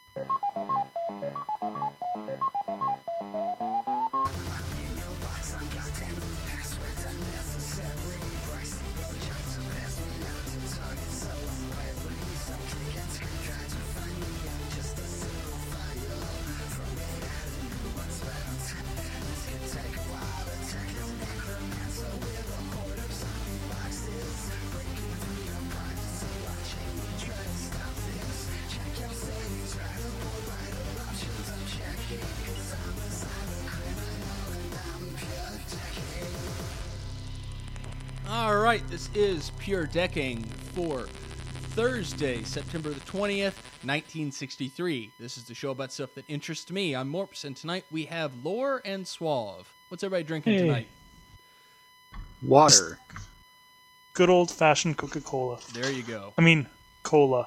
Alright, this is Pure Decking for Thursday, September the 20th, 1963. This is the show about stuff that interests me. I'm Morps, and tonight we have Lore and Suave. What's everybody drinking tonight? Water. Good old-fashioned Coca-Cola. There you go. I mean, cola.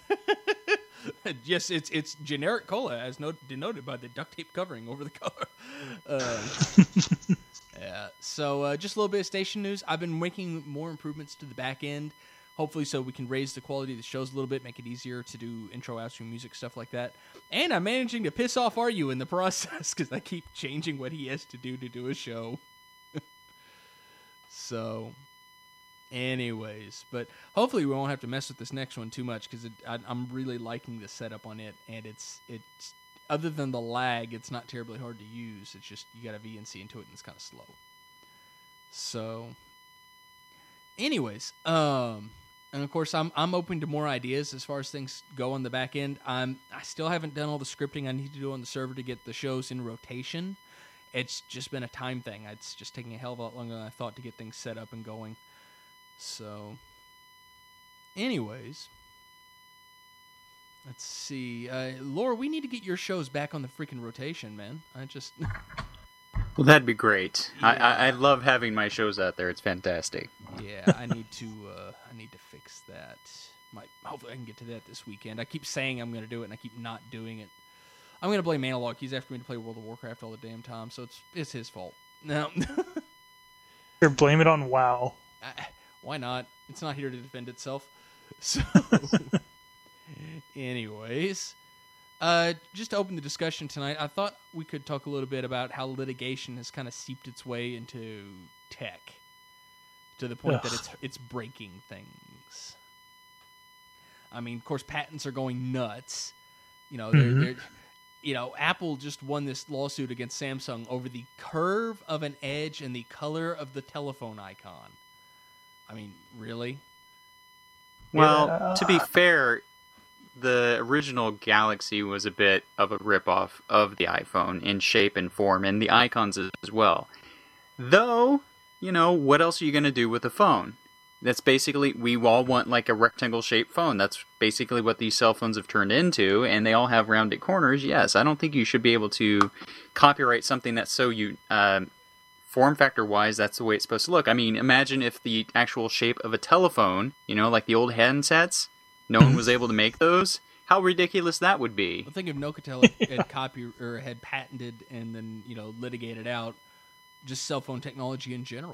Yes, it's generic cola, as denoted by the duct tape covering over the cover. Yeah, so just a little bit of station news. I've been making more improvements to the back end, hopefully so we can raise the quality of the shows a little bit, make it easier to do intro, outro music, stuff like that. And I'm managing to piss off Aryu in the process, because I keep changing what he has to do a show. So, anyways, but hopefully we won't have to mess with this next one too much, because I'm really liking the setup on it, and it's other than the lag, it's not terribly hard to use. It's just you got a VNC into it, and it's kind of slow. So, anyways, and of course, I'm open to more ideas as far as things go on the back end. I still haven't done all the scripting I need to do on the server to get the shows in rotation. It's just been a time thing. It's just taking a hell of a lot longer than I thought to get things set up and going. So, anyways, let's see. Laura, we need to get your shows back on the freaking rotation, man. Well, that'd be great. Yeah. I love having my shows out there. It's fantastic. Yeah, I need to fix that. Hopefully I can get to that this weekend. I keep saying I'm going to do it, and I keep not doing it. I'm going to blame Analog. He's after me to play World of Warcraft all the damn time, so it's his fault. No. Or blame it on WoW. Why not? It's not here to defend itself. So, anyways, just to open the discussion tonight, I thought we could talk a little bit about how litigation has kind of seeped its way into tech to the point that it's breaking things. I mean, of course, patents are going nuts. You know, they're Apple just won this lawsuit against Samsung over the curve of an edge and the color of the telephone icon. I mean, really? Well, to be fair, the original Galaxy was a bit of a ripoff of the iPhone in shape and form, and the icons as well. Though, what else are you going to do with a phone? That's basically, we all want like a rectangle-shaped phone. That's basically what these cell phones have turned into, and they all have rounded corners. Yes, I don't think you should be able to copyright something that's so form factor-wise, that's the way it's supposed to look. I mean, imagine if the actual shape of a telephone, like the old handsets, no one was able to make those. How ridiculous that would be. I think if Nokitel had patented and then litigated out just cell phone technology in general.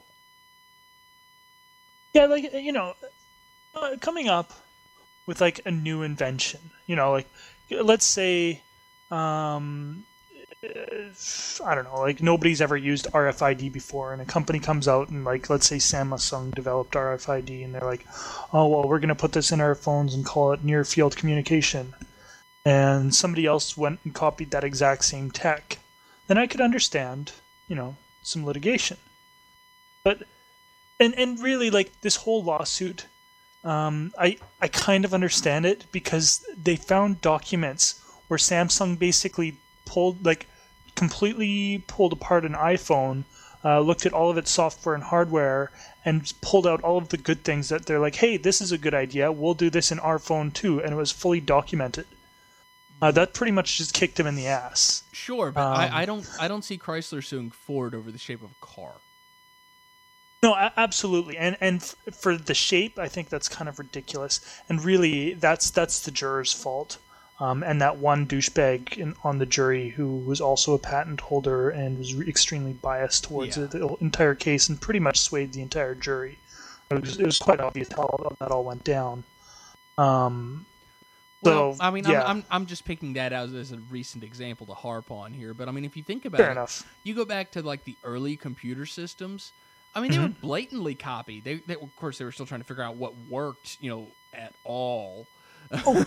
Yeah, coming up with like a new invention, let's say, I don't know, like nobody's ever used RFID before, and a company comes out and let's say Samsung developed RFID, and they're like, oh, well, we're going to put this in our phones and call it near field communication. And somebody else went and copied that exact same tech. Then I could understand, some litigation. But And really, this whole lawsuit, I kind of understand it, because they found documents where Samsung basically completely pulled apart an iPhone, looked at all of its software and hardware, and pulled out all of the good things that they're like, hey, this is a good idea, we'll do this in our phone too, and it was fully documented. That pretty much just kicked him in the ass. Sure, but I don't see Chrysler suing Ford over the shape of a car. No, absolutely, and for the shape, I think that's kind of ridiculous. And really, that's the juror's fault. And that one douchebag on the jury who was also a patent holder and was extremely biased towards the entire case and pretty much swayed the entire jury. It was quite obvious how that all went down. Well, So, I mean, yeah. I'm just picking that as a recent example to harp on here, but I mean, if you think about Fair it, enough. you go back to like the early computer systems. I mean, they were blatantly copied. They of course they were still trying to figure out what worked, at all. Oh,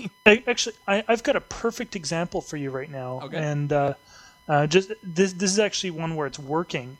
I've got a perfect example for you right now, Okay. and just this is actually one where it's working.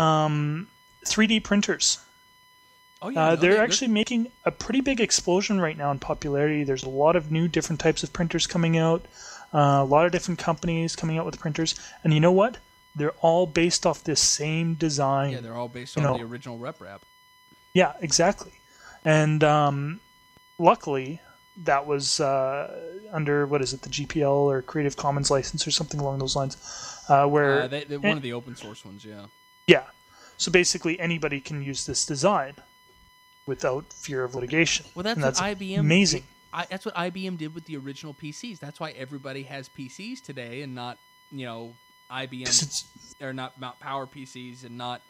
3D printers. Oh yeah, They're actually making a pretty big explosion right now in popularity. There's a lot of new different types of printers coming out, a lot of different companies coming out with printers, and you know what? They're all based off this same design. Yeah, they're all based on the original RepRap. Yeah, exactly. And luckily, that was under, what is it, the GPL or Creative Commons license or something along those lines. Where they one of the open source ones, yeah. Yeah. So basically, anybody can use this design without fear of litigation. Well, that's, and that's what IBM amazing. That's what IBM did with the original PCs. That's why everybody has PCs today, and not IBM or not Power PCs, and not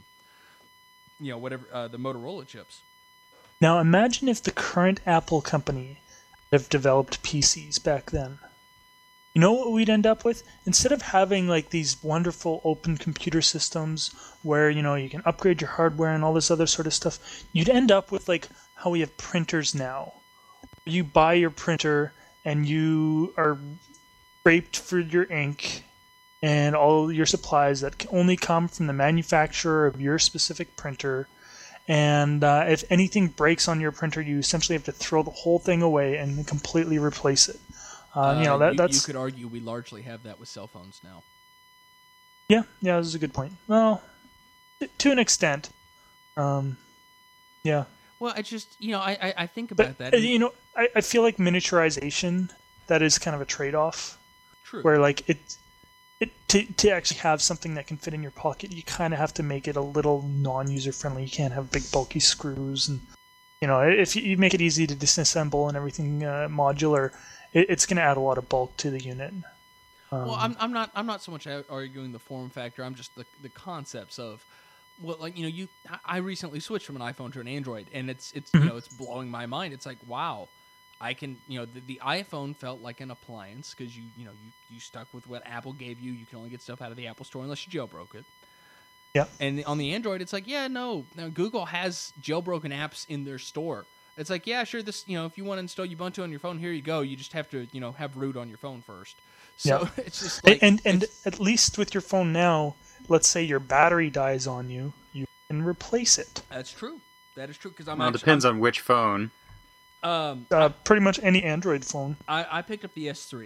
whatever the Motorola chips. Now imagine if the current Apple company have developed PCs back then. You know what we'd end up with? Instead of having like these wonderful open computer systems where, you can upgrade your hardware and all this other sort of stuff, you'd end up with like how we have printers now. You buy your printer and you are scraped for your ink and all your supplies that can only come from the manufacturer of your specific printer. And if anything breaks on your printer, you essentially have to throw the whole thing away and completely replace it. You could argue we largely have that with cell phones now. Yeah, this is a good point. Well, to an extent, yeah. Well, I just I think about that. I feel like miniaturization, that is kind of a trade-off. True. Where like to actually have something that can fit in your pocket, you kind of have to make it a little non-user friendly. You can't have big bulky screws, and if you make it easy to disassemble and everything modular, it's going to add a lot of bulk to the unit. Well, I'm not so much arguing the form factor. I'm just the concepts of, well, like I recently switched from an iPhone to an Android, and it's it's blowing my mind. It's like, wow, I can the iPhone felt like an appliance because you stuck with what Apple gave you. You can only get stuff out of the Apple Store unless you jailbroke it. Yeah. And on the Android, it's like, now Google has jailbroken apps in their store. It's like, yeah, sure, this, if you want to install Ubuntu on your phone, here you go. You just have to, have root on your phone first. So it's just like... And at least with your phone now, let's say your battery dies on you, you can replace it. That's true. That is true, because it depends on which phone. Pretty much any Android phone. I picked up the S3.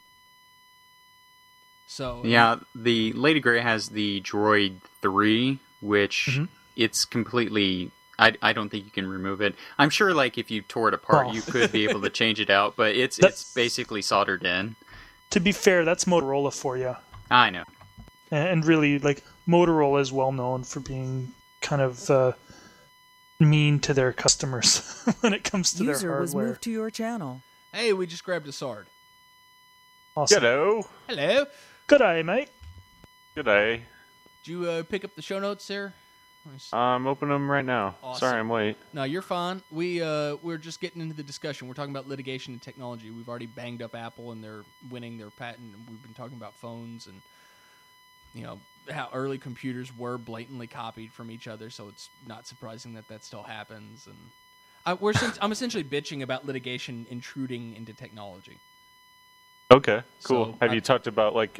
So... Yeah, the Lady Grey has the Droid 3, which it's completely... I don't think you can remove it. I'm sure, like, if you tore it apart, you could be able to change it out, but it's basically soldered in. To be fair, that's Motorola for you. I know. And really, like, Motorola is well known for being kind of mean to their customers when it comes to their hardware. User was moved to your channel. Hey, we just grabbed a SARD. Awesome. Hello. G'day, mate. G'day. Did you pick up the show notes there? I'm opening them right now. Awesome. Sorry, I'm late. No, you're fine. We're just getting into the discussion. We're talking about litigation and technology. We've already banged up Apple and they're winning their patent. And we've been talking about phones and how early computers were blatantly copied from each other. So it's not surprising that still happens. And I'm essentially bitching about litigation intruding into technology. Okay, cool. So, Have you talked about like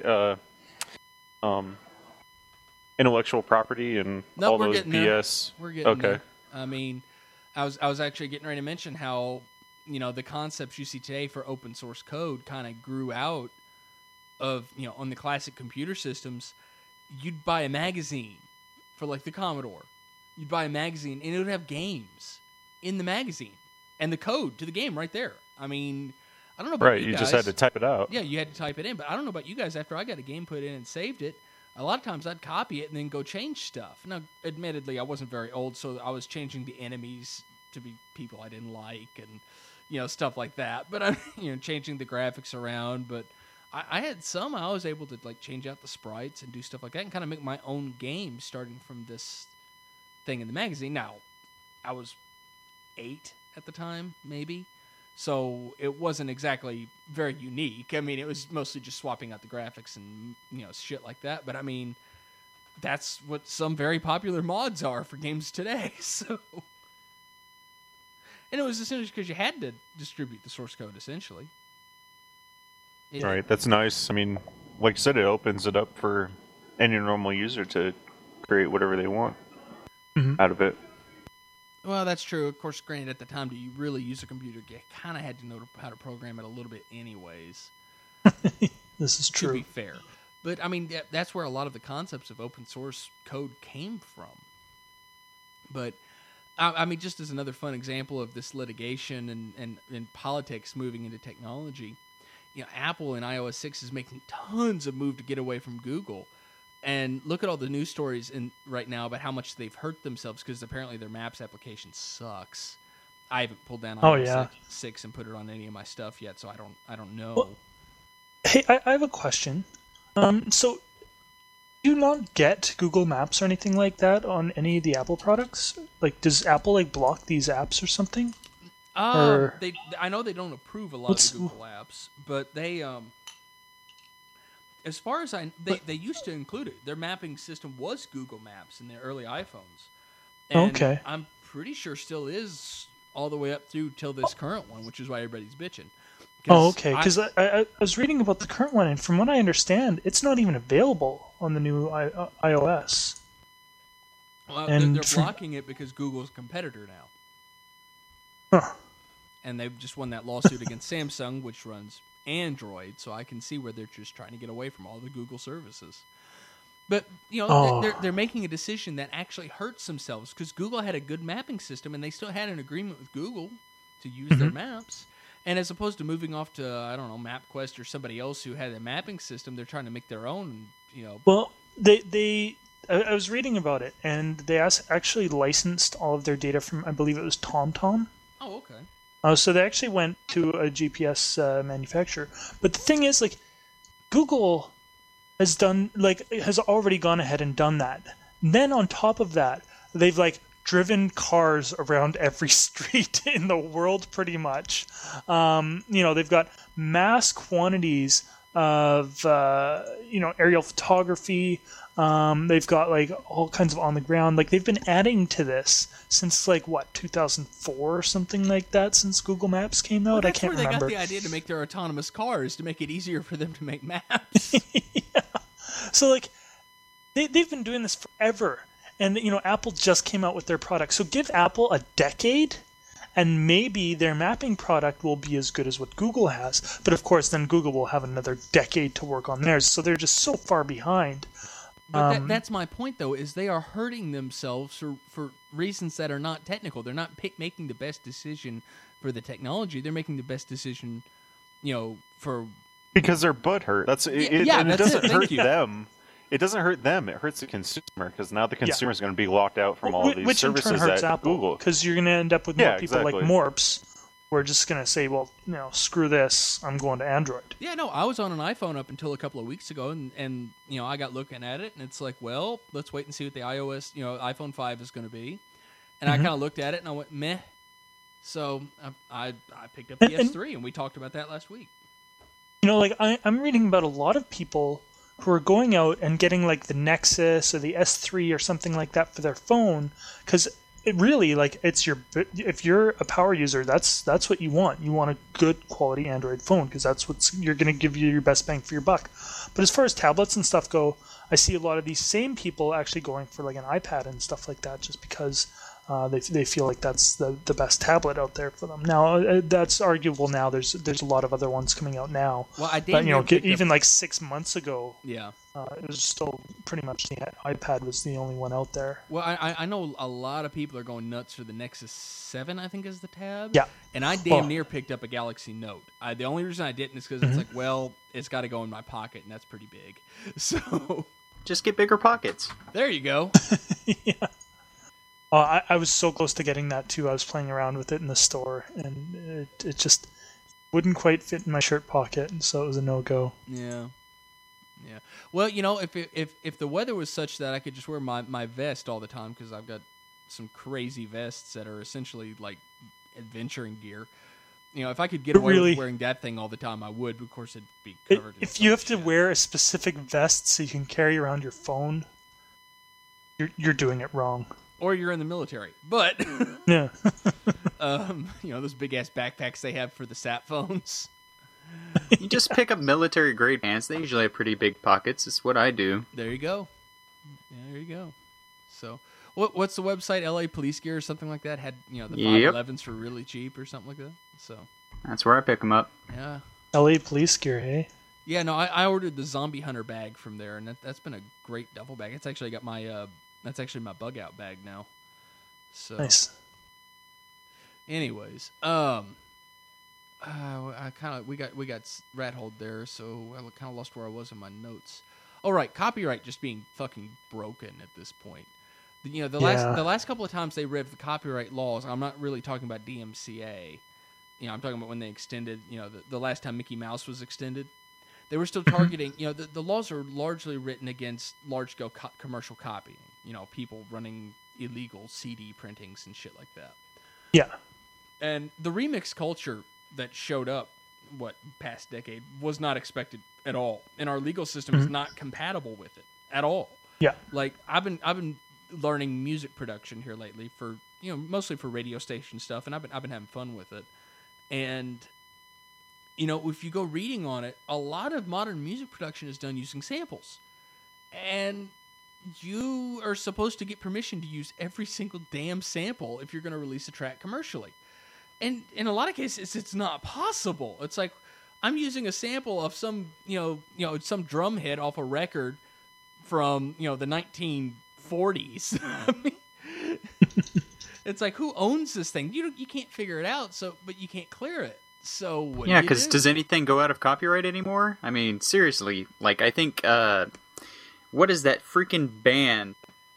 intellectual property and all those BS? We're getting there. I mean, I was actually getting ready to mention how the concepts you see today for open source code kind of grew out of on the classic computer systems. You'd buy a magazine for like the Commodore. You'd buy a magazine and it would have games in the magazine and the code to the game right there. I mean, I don't know about you guys. Just had to type it out. Yeah, you had to type it in, but I don't know about you guys. After I got a game put in and saved it, a lot of times I'd copy it and then go change stuff. Now, admittedly, I wasn't very old, so I was changing the enemies to be people I didn't like and, stuff like that. But I'm, changing the graphics around. But I had some I was able to, like, change out the sprites and do stuff like that and kind of make my own game starting from this thing in the magazine. Now, I was 8 at the time, maybe. So it wasn't exactly very unique. I mean, it was mostly just swapping out the graphics and, shit like that. But I mean, that's what some very popular mods are for games today. So, and it was essentially because you had to distribute the source code, essentially. Right, that's nice. I mean, like you said, it opens it up for any normal user to create whatever they want out of it. Well, that's true. Of course, granted, at the time, do you really use a computer? You kind of had to know how to program it a little bit anyways. This is true. To be fair. But, I mean, that's where a lot of the concepts of open source code came from. But, I mean, just as another fun example of this litigation and politics moving into technology, Apple in iOS 6 is making tons of move to get away from Google. And look at all the news stories right now about how much they've hurt themselves because apparently their Maps application sucks. I haven't pulled down iOS 6 and put it on any of my stuff yet, so I don't know. Well, hey, I have a question. So, do you not get Google Maps or anything like that on any of the Apple products? Like, does Apple block these apps or something? I know they don't approve a lot of the Google apps, but they as far as they used to include it. Their mapping system was Google Maps in their early iPhones. And okay. I'm pretty sure still is all the way up through till this current one, which is why everybody's bitching. Oh, okay. Because I was reading about the current one, and from what I understand, it's not even available on the new iOS. Well, they're blocking it because Google's a competitor now. Huh. And they've just won that lawsuit against Samsung, which runs Android, so I can see where they're just trying to get away from all the Google services. But, they're making a decision that actually hurts themselves because Google had a good mapping system and they still had an agreement with Google to use their maps. And as opposed to moving off to, I don't know, MapQuest or somebody else who had a mapping system, they're trying to make their own, Well, I was reading about it, and they actually licensed all of their data from, I believe it was TomTom. Oh, okay. So they actually went to a GPS manufacturer. But the thing is, Google has already gone ahead and done that. Then on top of that, they've driven cars around every street in the world pretty much. They've got mass quantities of aerial photography. They've got all kinds of on the ground. They've been adding to this since 2004 or something like that. Since Google Maps came out, I can't remember. That's where they got the idea to make their autonomous cars to make it easier for them to make maps. Yeah. So they've been doing this forever, and Apple just came out with their product. So give Apple a decade, and maybe their mapping product will be as good as what Google has. But of course, then Google will have another decade to work on theirs. So they're just so far behind. But that's my point, though, is they are hurting themselves for reasons that are not technical. They're not making the best decision for the technology. They're making the best decision, for... Because their butt hurt. It doesn't hurt them. It doesn't hurt them. It hurts the consumer, because now the consumer is going to be locked out from all of these services in turn hurts at Apple, Google. Because you're going to end up with more people like Morps, who are just going to say, well, screw this, I'm going to Android. Yeah, no, I was on an iPhone up until a couple of weeks ago, and I got looking at it, and it's well, let's wait and see what the iOS, iPhone 5 is going to be. And I kind of looked at it, and I went, meh. So I picked up the S3, and we talked about that last week. I'm reading about a lot of people who are going out and getting the Nexus or the S3 or something like that for their phone, because it really if you're a power user, that's what you want. You want a good quality Android phone, because that's you're going to give you your best bang for your buck. But as far as tablets and stuff go, I see a lot of these same people actually going for an iPad and stuff like that, just because they feel like that's the best tablet out there for them. Now that's arguable. Now there's a lot of other ones coming out now. Well, I did. Even 6 months ago. Yeah. It was still pretty much the iPad was the only one out there. Well, I know a lot of people are going nuts for the Nexus 7, I think is the tab. Yeah. And I damn near picked up a Galaxy Note. The only reason I didn't is because it's it's got to go in my pocket, and that's pretty big. So just get bigger pockets. There you go. Yeah. I was so close to getting that too. I was playing around with it in the store, and it just wouldn't quite fit in my shirt pocket, and so it was a no-go. Yeah. Yeah. Well, if the weather was such that I could just wear my vest all the time, because I've got some crazy vests that are essentially like adventuring gear, if I could get away really, with wearing that thing all the time, I would. But of course, it'd be covered. If you have to wear a specific vest so you can carry around your phone, you're doing it wrong. Or you're in the military. But yeah, those big ass backpacks they have for the sat phones. You just pick up military grade pants. They usually have pretty big pockets. It's what I do. There you go. Yeah, there you go. So, what's the website? LA Police Gear or something like that had the 511s for really cheap or something like that. So that's where I pick them up. Yeah. LA Police Gear, hey. Yeah, no, I ordered the Zombie Hunter bag from there, and that's been a great duffel bag. It's actually got my that's actually my bug out bag now. So nice. Anyways, we got rat holed there, so I kind of lost where I was in my notes. All right, copyright just being fucking broken at this point. The last couple of times they revved the copyright laws, I'm not really talking about DMCA. I'm talking about when they extended. The last time Mickey Mouse was extended, they were still targeting. The laws are largely written against large-scale commercial copying. People running illegal CD printings and shit like that. Yeah. And the remix culture that showed up, past decade, was not expected at all, and our legal system is not compatible with it at all. Yeah. Like I've been learning music production here lately for mostly for radio station stuff, and I've been having fun with it. And if you go reading on it, a lot of modern music production is done using samples, and you are supposed to get permission to use every single damn sample if you're going to release a track commercially. And in a lot of cases, it's not possible. It's like I'm using a sample of some, some drum hit off a record from, the 1940s. I mean, it's like, who owns this thing? You can't figure it out. But you can't clear it. So what? Yeah, because does anything go out of copyright anymore? I mean, seriously. Like, I think, what is that freaking band?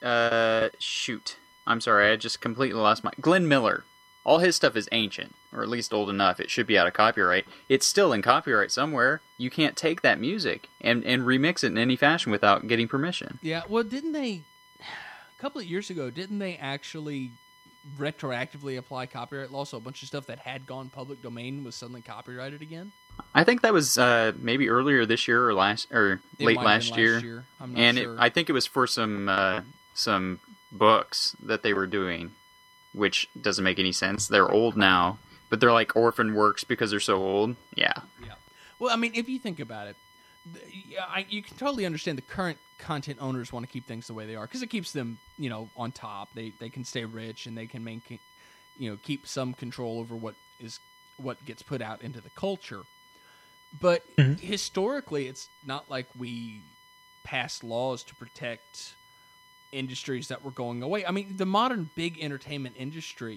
Shoot, I'm sorry, I just completely lost my. Glenn Miller. All his stuff is ancient, or at least old enough. It should be out of copyright. It's still in copyright somewhere. You can't take that music and remix it in any fashion without getting permission. Yeah, well, didn't they, a couple of years ago, didn't they actually retroactively apply copyright law, so a bunch of stuff that had gone public domain was suddenly copyrighted again? I think that was maybe earlier this year or late last year. I'm not sure. I think it was for some books that they were doing, which doesn't make any sense. They're old now, but they're like orphan works because they're so old. Yeah. Yeah. Well, I mean, if you think about it, you can totally understand the current content owners want to keep things the way they are because it keeps them, on top. They can stay rich and they can maintain, keep some control over what gets put out into the culture. But historically, it's not like we passed laws to protect industries that were going away. I mean, the modern big entertainment industry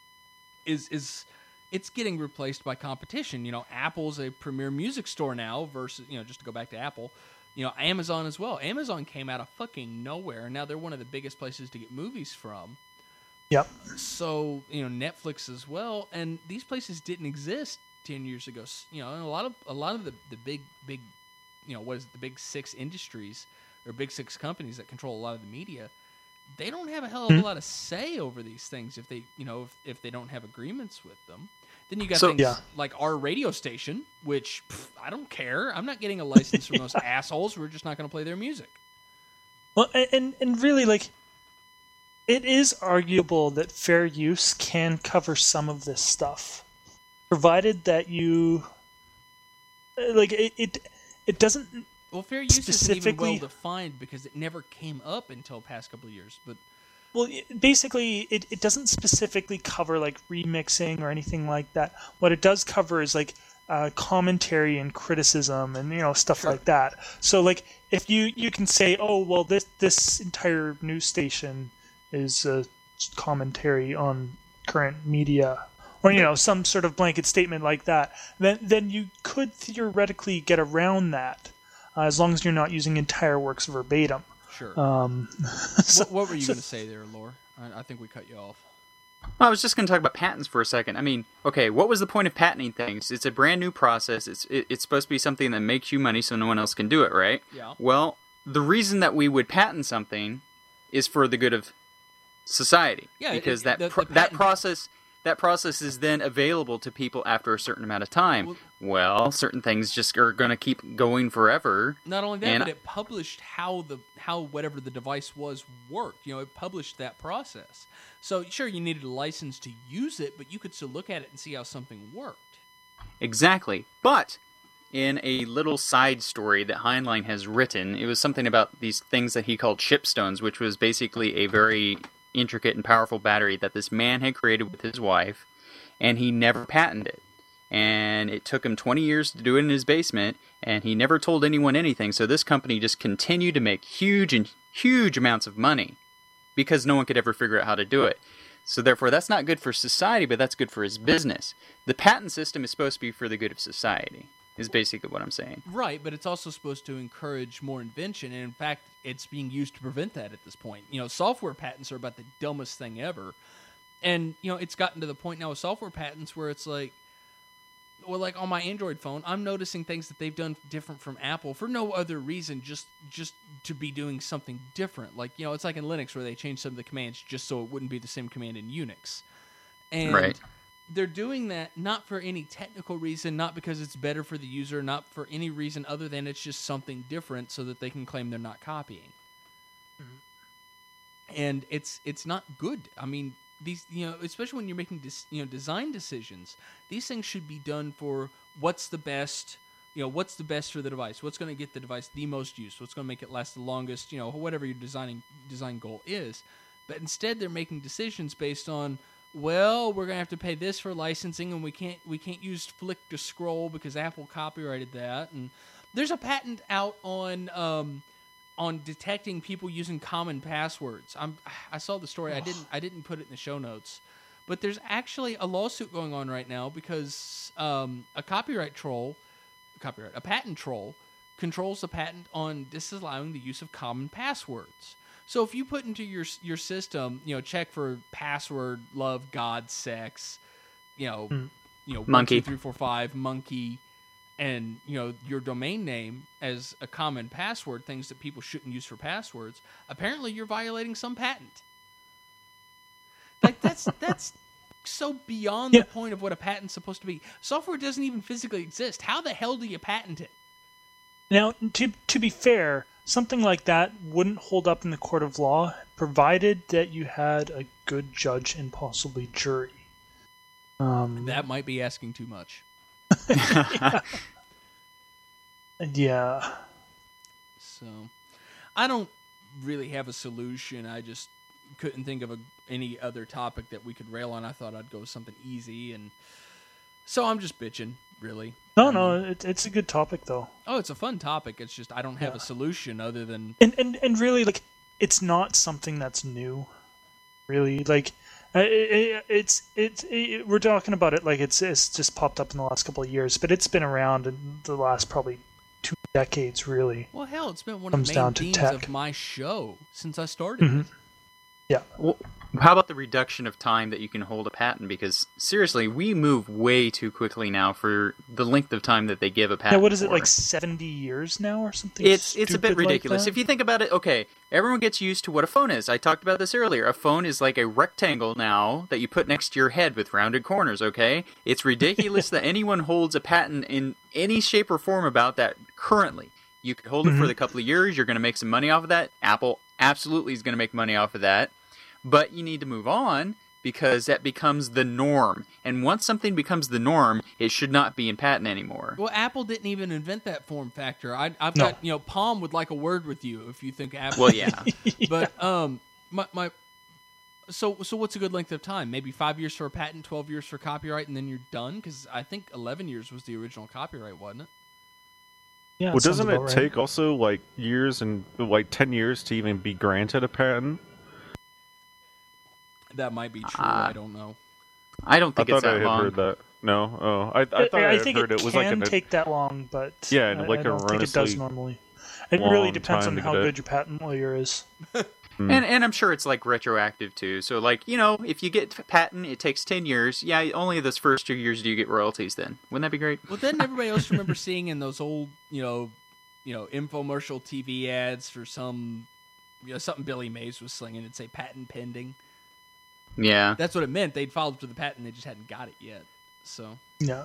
is it's getting replaced by competition. Apple's a premier music store now versus, just to go back to Apple, Amazon as well. Amazon came out of fucking nowhere, and now they're one of the biggest places to get movies from. Yep. So, Netflix as well, and these places didn't exist 10 years ago. And a lot of the big the big six industries or big six companies that control a lot of the media, they don't have a hell of a lot of say over these things if they if they don't have agreements with them. Then you got things like our radio station, which I don't care. I'm not getting a license from those assholes. We're just not going to play their music. Well, and really, like, it is arguable that fair use can cover some of this stuff, provided that you like it doesn't. Well, fair use isn't even well defined because it never came up until past couple of years. But basically, it doesn't specifically cover like remixing or anything like that. What it does cover is like commentary and criticism and stuff like that. So like if you can say, oh well, this entire news station is a commentary on current media, or some sort of blanket statement like that, then you could theoretically get around that. As long as you're not using entire works verbatim. Sure. What were you going to say there, Lore? I think we cut you off. Well, I was just going to talk about patents for a second. I mean, okay, what was the point of patenting things? It's a brand new process. It's supposed to be something that makes you money so no one else can do it, right? Yeah. Well, the reason that we would patent something is for the good of society. Yeah. Because that that process is then available to people after a certain amount of time. Well, certain things just are going to keep going forever. Not only that, but it published how whatever the device was worked. It published that process. So sure, you needed a license to use it, but you could still look at it and see how something worked. Exactly. But in a little side story that Heinlein has written, it was something about these things that he called shipstones, which was basically a very intricate and powerful battery that this man had created with his wife, and he never patented it. And it took him 20 years to do it in his basement, and he never told anyone anything, so this company just continued to make huge amounts of money because no one could ever figure out how to do it. So therefore, that's not good for society, but that's good for his business. The patent system is supposed to be for the good of society, is basically what I'm saying. Right, but it's also supposed to encourage more invention, and in fact, it's being used to prevent that at this point. Software patents are about the dumbest thing ever. And, it's gotten to the point now with software patents where it's like, well, like on my Android phone, I'm noticing things that they've done different from Apple for no other reason, just to be doing something different. Like, it's like in Linux where they changed some of the commands just so it wouldn't be the same command in Unix. And right. They're doing that not for any technical reason, not because it's better for the user, not for any reason other than it's just something different so that they can claim they're not copying. Mm-hmm. And it's not good. I mean, these, especially when you're making design decisions, these things should be done for what's the best, what's the best for the device, what's going to get the device the most use, what's going to make it last the longest, whatever your design goal is. But instead, they're making decisions based on, well, we're gonna have to pay this for licensing, and we can't use flick to scroll because Apple copyrighted that. And there's a patent out on detecting people using common passwords. I saw the story. I didn't put it in the show notes, but there's actually a lawsuit going on right now because a patent troll controls the patent on disallowing the use of common passwords. So if you put into your system, check for password, love, God, sex, monkey, 1, 2, 3, 4, 5, monkey, and your domain name as a common password, things that people shouldn't use for passwords, apparently you're violating some patent. Like that's so beyond the point of what a patent's supposed to be. Software doesn't even physically exist. How the hell do you patent it? Now, to be fair, something like that wouldn't hold up in the court of law, provided that you had a good judge and possibly jury. That might be asking too much. Yeah. So, I don't really have a solution. I just couldn't think of any other topic that we could rail on. I thought I'd go with something easy, and so I'm just bitching, really. No, it's a good topic, though. Oh, it's a fun topic. It's just I don't have a solution other than... And really, like, it's not something that's new, really. Like, we're talking about it like it's just popped up in the last couple of years, but it's been around in the last probably 2 decades, really. Well, hell, it's been one of the main themes of my show since I started. Mm-hmm. Yeah. Well, how about the reduction of time that you can hold a patent? Because, seriously, we move way too quickly now for the length of time that they give a patent. Yeah, what is it, like 70 years now or something? It's a bit ridiculous. Like if you think about it, okay, everyone gets used to what a phone is. I talked about this earlier. A phone is like a rectangle now that you put next to your head with rounded corners, okay? It's ridiculous that anyone holds a patent in any shape or form about that currently. You could hold it for a couple of years. You're going to make some money off of that. Apple absolutely is going to make money off of that. But you need to move on because that becomes the norm. And once something becomes the norm, it should not be in patent anymore. Well, Apple didn't even invent that form factor. I've got, Palm would like a word with you if you think Apple. Well, yeah. But so what's a good length of time? Maybe 5 years for a patent, 12 years for copyright, and then you're done? Because I think 11 years was the original copyright, wasn't it? Yeah. Well, doesn't it take also like years and like 10 years to even be granted a patent? That might be true. I don't know. I don't think it's that long. I thought I had heard that. No? Oh, I thought I think heard it was like can take that long, but yeah, I don't think it does normally. It really depends on how good your patent lawyer is. And I'm sure it's like retroactive too. So like, if you get patent, it takes 10 years. Yeah, only those first 2 years do you get royalties then. Wouldn't that be great? Well, then everybody else remember seeing in those old, infomercial TV ads for some, something Billy Mays was slinging. It'd say patent pending. Yeah. That's what it meant. They'd filed up to the patent, they just hadn't got it yet. So. Yeah.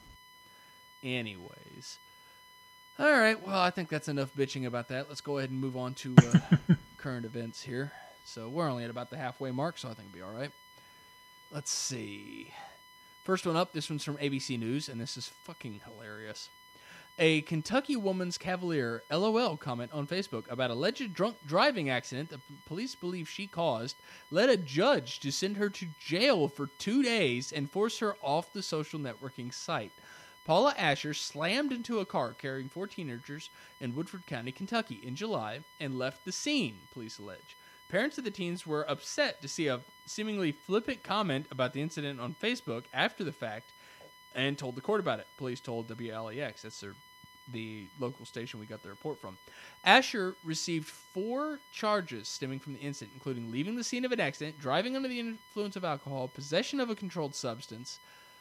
Anyways. All right, well, I think that's enough bitching about that. Let's go ahead and move on to current events here. So we're only at about the halfway mark, so I think it'll be all right. Let's see. First one up, this one's from ABC News, and this is fucking hilarious. A Kentucky woman's Cavalier LOL comment on Facebook about alleged drunk driving accident the police believe she caused led a judge to send her to jail for 2 days and force her off the social networking site. Paula Asher slammed into a car carrying 4 teenagers in Woodford County, Kentucky in July and left the scene, police allege. Parents of the teens were upset to see a seemingly flippant comment about the incident on Facebook after the fact and told the court about it. Police told WLAX, that's the local station we got the report from. Asher received 4 charges stemming from the incident, including leaving the scene of an accident, driving under the influence of alcohol, possession of a controlled substance,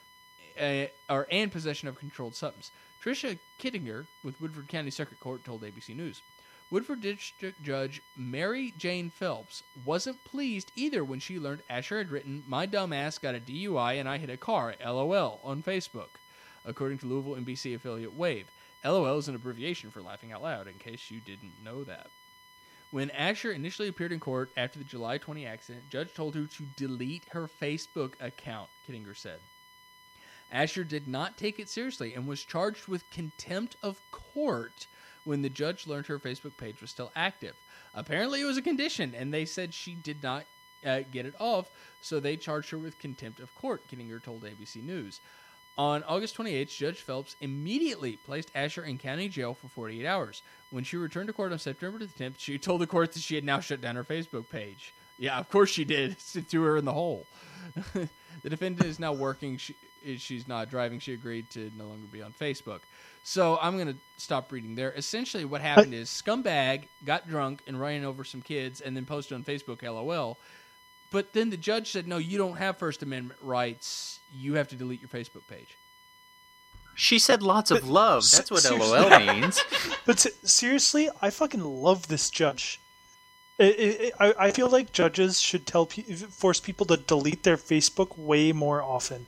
and possession of a controlled substance. Tricia Kittinger with Woodford County Circuit Court told ABC News. Woodford District Judge Mary Jane Phelps wasn't pleased either when she learned Asher had written, "My dumb ass got a DUI and I hit a car, LOL," on Facebook, according to Louisville NBC affiliate Wave. LOL is an abbreviation for laughing out loud, in case you didn't know that. When Asher initially appeared in court after the July 20 accident, judge told her to delete her Facebook account, Kittinger said. Asher did not take it seriously and was charged with contempt of court when the judge learned her Facebook page was still active. Apparently it was a condition, and they said she did not get it off, so they charged her with contempt of court, Kittinger told ABC News. On August 28th, Judge Phelps immediately placed Asher in county jail for 48 hours. When she returned to court on September 10th, she told the court that she had now shut down her Facebook page. Yeah, of course she did. It threw her in the hole. The defendant is now working. She's not driving. She agreed to no longer be on Facebook. So I'm going to stop reading there. Essentially what happened is scumbag got drunk and ran over some kids and then posted on Facebook, LOL. But then the judge said, no, you don't have First Amendment rights. You have to delete your Facebook page. She said lots of love. That's what LOL means. But seriously, I fucking love this judge. I feel like judges should force people to delete their Facebook way more often.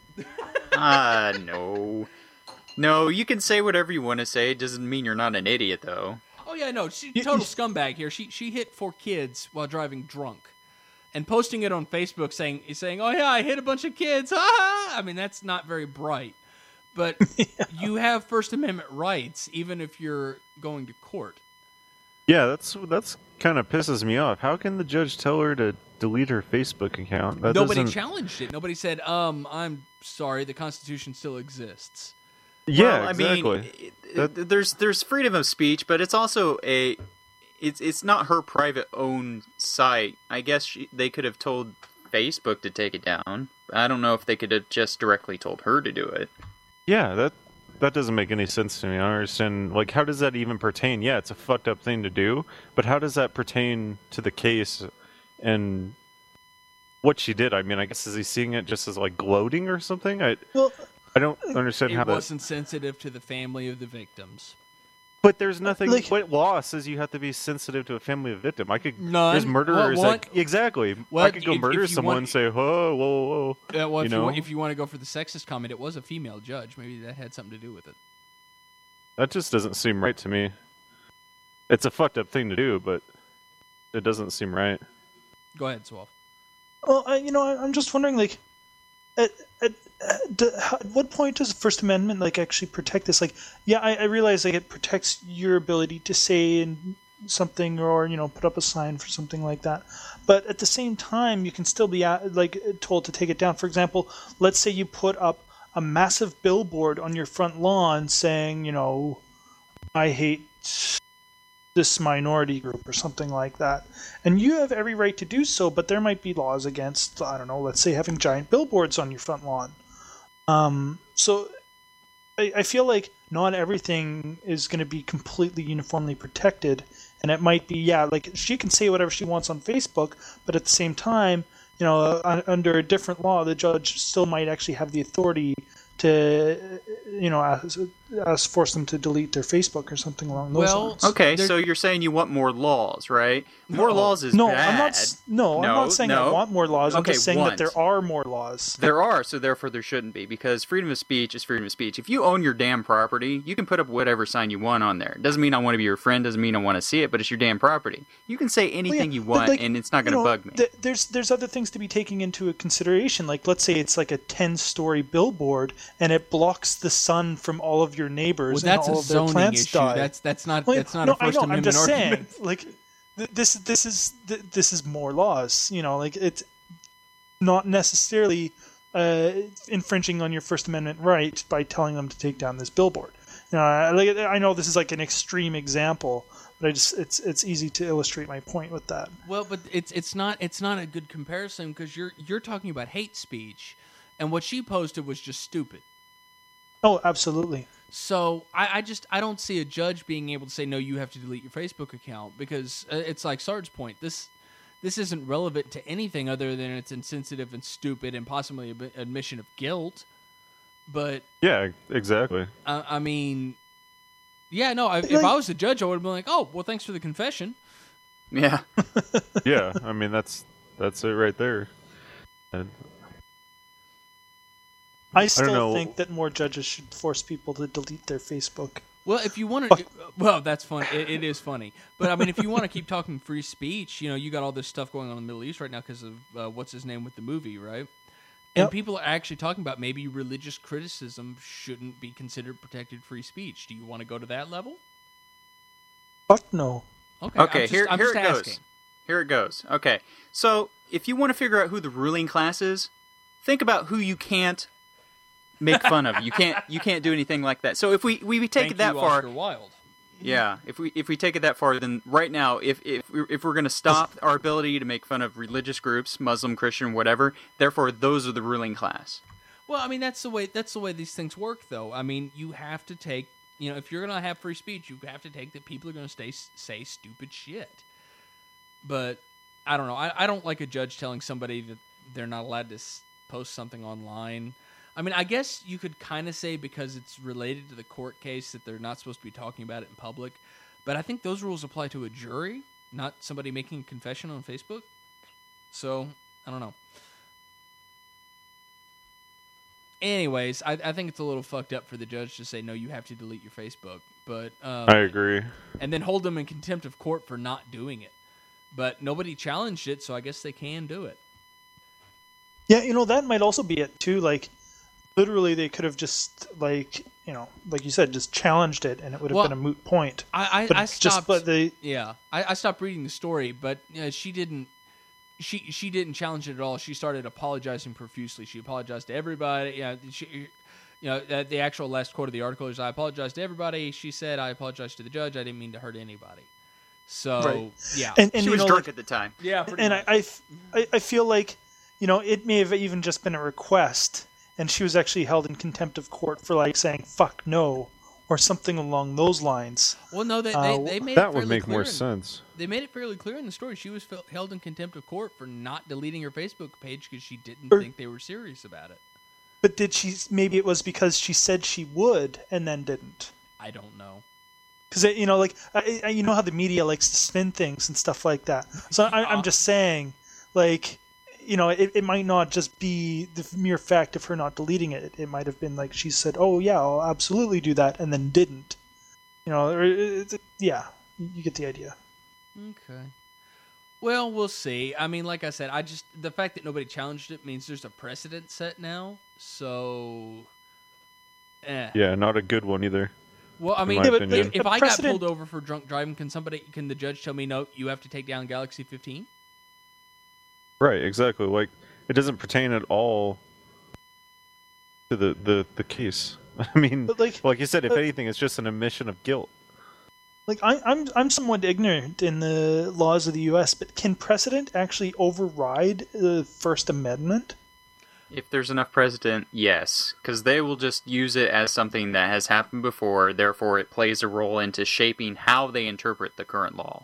No. No, you can say whatever you want to say. It doesn't mean you're not an idiot, though. Oh, yeah, no. She's a total scumbag here. She hit 4 kids while driving drunk. And posting it on Facebook saying, oh, yeah, I hit a bunch of kids. I mean, that's not very bright. But you have First Amendment rights, even if you're going to court. Yeah, that's kind of pisses me off. How can the judge tell her to delete her Facebook account? Nobody challenged it. Nobody said, I'm sorry, the Constitution still exists. Yeah, well, exactly. I mean, there's freedom of speech, but it's also it's not her private owned site. I guess they could have told Facebook to take it down. I don't know if they could have just directly told her to do it. Yeah, that doesn't make any sense to me. I don't understand, like, how does that even pertain? Yeah, it's a fucked up thing to do, but how does that pertain to the case and what she did? I mean, I guess, is he seeing it just as, like, gloating or something? I don't understand how that... It wasn't sensitive to the family of the victims. But there's nothing... what law says you have to be sensitive to a family of victim? None. There's murderers... exactly. Well, I could go murder someone and say, whoa. Well, if you want to go for the sexist comment, it was a female judge. Maybe that had something to do with it. That just doesn't seem right to me. It's a fucked up thing to do, but it doesn't seem right. Go ahead, Swolf. Well, I'm just wondering, like, at what point does the First Amendment, like, actually protect this? Like, yeah, I realize, like, it protects your ability to say something or, put up a sign for something like that. But at the same time, you can still be, told to take it down. For example, let's say you put up a massive billboard on your front lawn saying, I hate this minority group or something like that. And you have every right to do so, but there might be laws against, I don't know, let's say having giant billboards on your front lawn. So I feel like not everything is going to be completely uniformly protected. And it might be, like, she can say whatever she wants on Facebook, but at the same time, under a different law, the judge still might actually have the authority to, force them to delete their Facebook or something along those lines. Okay, so you're saying you want more laws, right? More laws is no, bad. I'm not saying I want more laws. I'm just saying that there are more laws. There are, so therefore there shouldn't be, because freedom of speech is freedom of speech. If you own your damn property, you can put up whatever sign you want on there. It doesn't mean I want to be your friend, doesn't mean I want to see it, but it's your damn property. You can say anything you want, and it's not going to bug me. There's other things to be taken into consideration. Like, let's say it's like a 10-story billboard, and it blocks the sun from all of your neighbors, and all of their plants die. That's not a First Amendment I'm just argument. saying, like, this is more laws. Like, it's not necessarily infringing on your First Amendment right by telling them to take down this billboard. I know this is like an extreme example, but it's easy to illustrate my point with that. Well, but it's not a good comparison, because you're talking about hate speech, and what she posted was just stupid. Oh, absolutely. So I don't see a judge being able to say, no, you have to delete your Facebook account, because it's like Sarge's point. This isn't relevant to anything other than it's insensitive and stupid and possibly an admission of guilt. But yeah, exactly. I mean, yeah, no. If I was the judge, I would have been like, oh, well, thanks for the confession. Yeah. Yeah, I mean that's it right there. I still think that more judges should force people to delete their Facebook. Well, if you want to, well, that's funny. It is funny, but I mean, if you want to keep talking free speech, you got all this stuff going on in the Middle East right now because of what's his name with the movie, right? And people are actually talking about maybe religious criticism shouldn't be considered protected free speech. Do you want to go to that level? Fuck no. Okay. Here it goes. Here it goes. Okay, so if you want to figure out who the ruling class is, think about who you can't make fun of. You can't do anything like that. So if we take it that far, Oscar Wilde. Yeah, if we take it that far, then right now, if we're going to stop our ability to make fun of religious groups, Muslim, Christian, whatever, therefore those are the ruling class. Well, I mean that's the way these things work, though. I mean, you have to take, if you're going to have free speech, you have to take that people are going to say stupid shit. But I don't know. I don't like a judge telling somebody that they're not allowed to post something online. I mean, I guess you could kind of say because it's related to the court case that they're not supposed to be talking about it in public. But I think those rules apply to a jury, not somebody making a confession on Facebook. So, I don't know. Anyways, I think it's a little fucked up for the judge to say, no, you have to delete your Facebook. But I agree. And then hold them in contempt of court for not doing it. But nobody challenged it, so I guess they can do it. Yeah, that might also be it, too. Like, literally, they could have just, like you said, just challenged it, and it would have been a moot point. I stopped. I stopped reading the story, but she didn't. She didn't challenge it at all. She started apologizing profusely. She apologized to everybody. The actual last quote of the article is, "I apologize to everybody." She said, "I apologize to the judge. I didn't mean to hurt anybody." So yeah, and she was drunk at the time. Yeah, and I feel like it may have even just been a request. And she was actually held in contempt of court for saying "fuck no" or something along those lines. Well, no, they made that it would make more sense. sense. They made it fairly clear in the story. She was held in contempt of court for not deleting her Facebook page because she didn't think they were serious about it. But did she? Maybe it was because she said she would and then didn't. I don't know. Because you know how the media likes to spin things and stuff like that. So I'm just saying, it might not just be the mere fact of her not deleting it. It might have been like she said, "Oh yeah, I'll absolutely do that," and then didn't. You get the idea. Okay. Well, we'll see. I mean, like I said, the fact that nobody challenged it means there's a precedent set now. So, yeah, not a good one either. Well, I mean, if I got pulled over for drunk driving, can the judge tell me, no, you have to take down Galaxy 15? Right, exactly. Like, it doesn't pertain at all to the case. I mean, like you said, if anything, it's just an admission of guilt. Like, I'm somewhat ignorant in the laws of the U.S., but can precedent actually override the First Amendment? If there's enough precedent, yes, because they will just use it as something that has happened before. Therefore, it plays a role into shaping how they interpret the current law.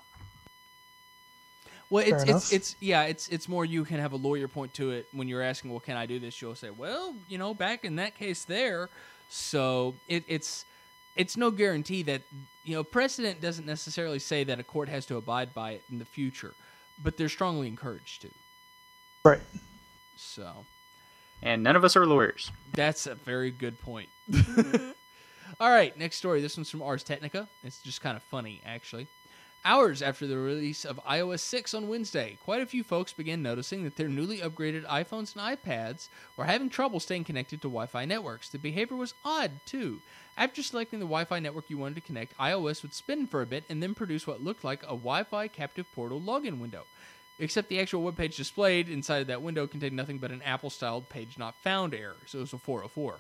Well, it's more you can have a lawyer point to it when you're asking, well, can I do this? You'll say, well, back in that case there. So it's it's no guarantee that, precedent doesn't necessarily say that a court has to abide by it in the future, but they're strongly encouraged to. Right. So. And none of us are lawyers. That's a very good point. All right, next story. This one's from Ars Technica. It's just kind of funny, actually. Hours after the release of iOS 6 on Wednesday, quite a few folks began noticing that their newly upgraded iPhones and iPads were having trouble staying connected to Wi-Fi networks. The behavior was odd, too. After selecting the Wi-Fi network you wanted to connect, iOS would spin for a bit and then produce what looked like a Wi-Fi captive portal login window. Except the actual web page displayed inside of that window contained nothing but an Apple-styled page not found error, so it was a 404.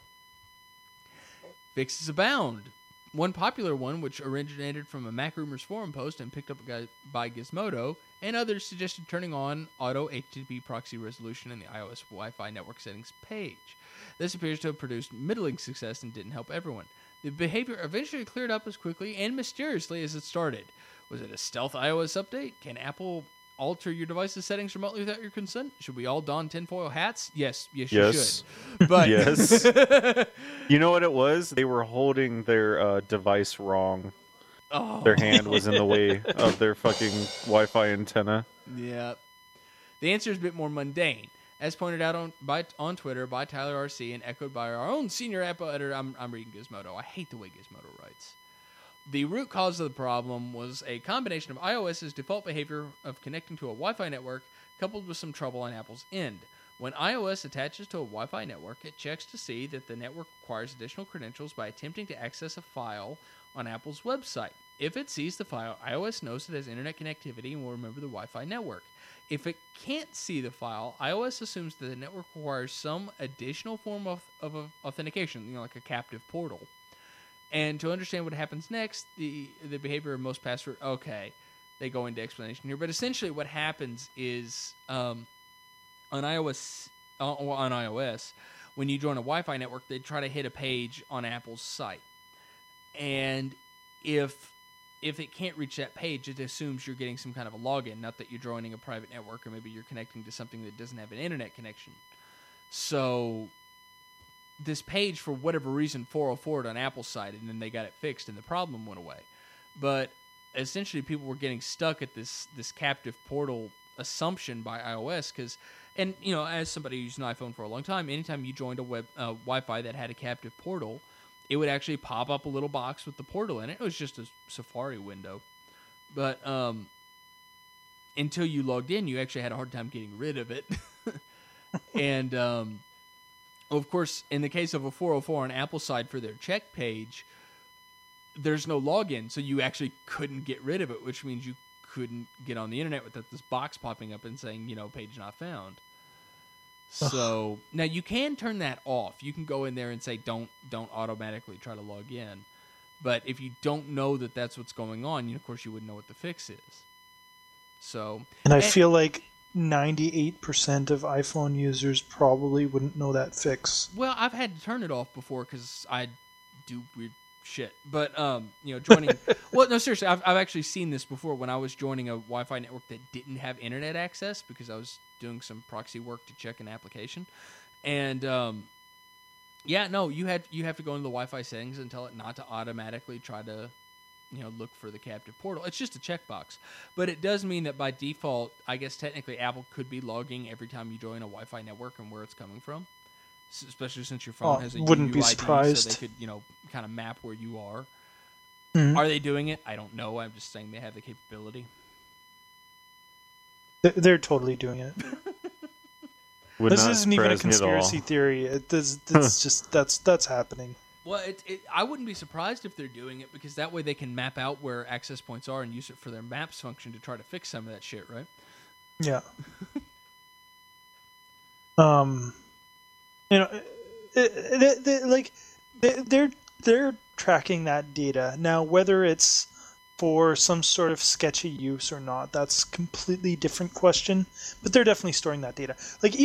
Fixes abound. One popular one, which originated from a Mac Rumors forum post and picked up by Gizmodo, and others suggested turning on auto HTTP proxy resolution in the iOS Wi-Fi network settings page. This appears to have produced middling success and didn't help everyone. The behavior eventually cleared up as quickly and mysteriously as it started. Was it a stealth iOS update? Can Apple alter your device's settings remotely without your consent? Should we all don tinfoil hats? Yes, you should. But yes. You know what it was? They were holding their device wrong. Oh. Their hand was in the way of their fucking Wi-Fi antenna. Yeah. The answer is a bit more mundane. As pointed out on Twitter by Tyler RC and echoed by our own senior Apple editor, I'm reading Gizmodo. I hate the way Gizmodo writes. The root cause of the problem was a combination of iOS's default behavior of connecting to a Wi-Fi network coupled with some trouble on Apple's end. When iOS attaches to a Wi-Fi network, it checks to see that the network requires additional credentials by attempting to access a file on Apple's website. If it sees the file, iOS knows it has internet connectivity and will remember the Wi-Fi network. If it can't see the file, iOS assumes that the network requires some additional form of authentication, like a captive portal. And to understand what happens next, the behavior of most password, they go into explanation here. But essentially what happens is on iOS, when you join a Wi-Fi network, they try to hit a page on Apple's site. And if it can't reach that page, it assumes you're getting some kind of a login, not that you're joining a private network or maybe you're connecting to something that doesn't have an internet connection. So this page, for whatever reason, 404'd on Apple's side, and then they got it fixed, and the problem went away. But essentially, people were getting stuck at this captive portal assumption by iOS, because, and as somebody who's used an iPhone for a long time, anytime you joined a Wi-Fi that had a captive portal, it would actually pop up a little box with the portal in it. It was just a Safari window, but until you logged in, you actually had a hard time getting rid of it, and of course, in the case of a 404 on Apple's side for their check page, there's no login, so you actually couldn't get rid of it, which means you couldn't get on the internet without this box popping up and saying, page not found. So now you can turn that off. You can go in there and say don't automatically try to log in. But if you don't know that that's what's going on, of course you wouldn't know what the fix is. So, and I feel like 98% of iPhone users probably wouldn't know that fix. Well, I've had to turn it off before because I do weird shit. But joining well, no, seriously, I've actually seen this before when I was joining a Wi-Fi network that didn't have internet access because I was doing some proxy work to check an application, and you have to go into the Wi-Fi settings and tell it not to automatically try to look for the captive portal. It's just a checkbox. But it does mean that by default, I guess technically Apple could be logging every time you join a Wi-Fi network and where it's coming from. Especially since your phone has a wouldn't UUID, be surprised. so they could, kind of map where you are. Mm-hmm. Are they doing it? I don't know. I'm just saying they have the capability. They're totally doing it. This isn't even a conspiracy theory. It's just that's happening. Well, I wouldn't be surprised if they're doing it because that way they can map out where access points are and use it for their maps function to try to fix some of that shit, right? Yeah. They're tracking that data now. Whether it's for some sort of sketchy use or not, that's a completely different question. But they're definitely storing that data.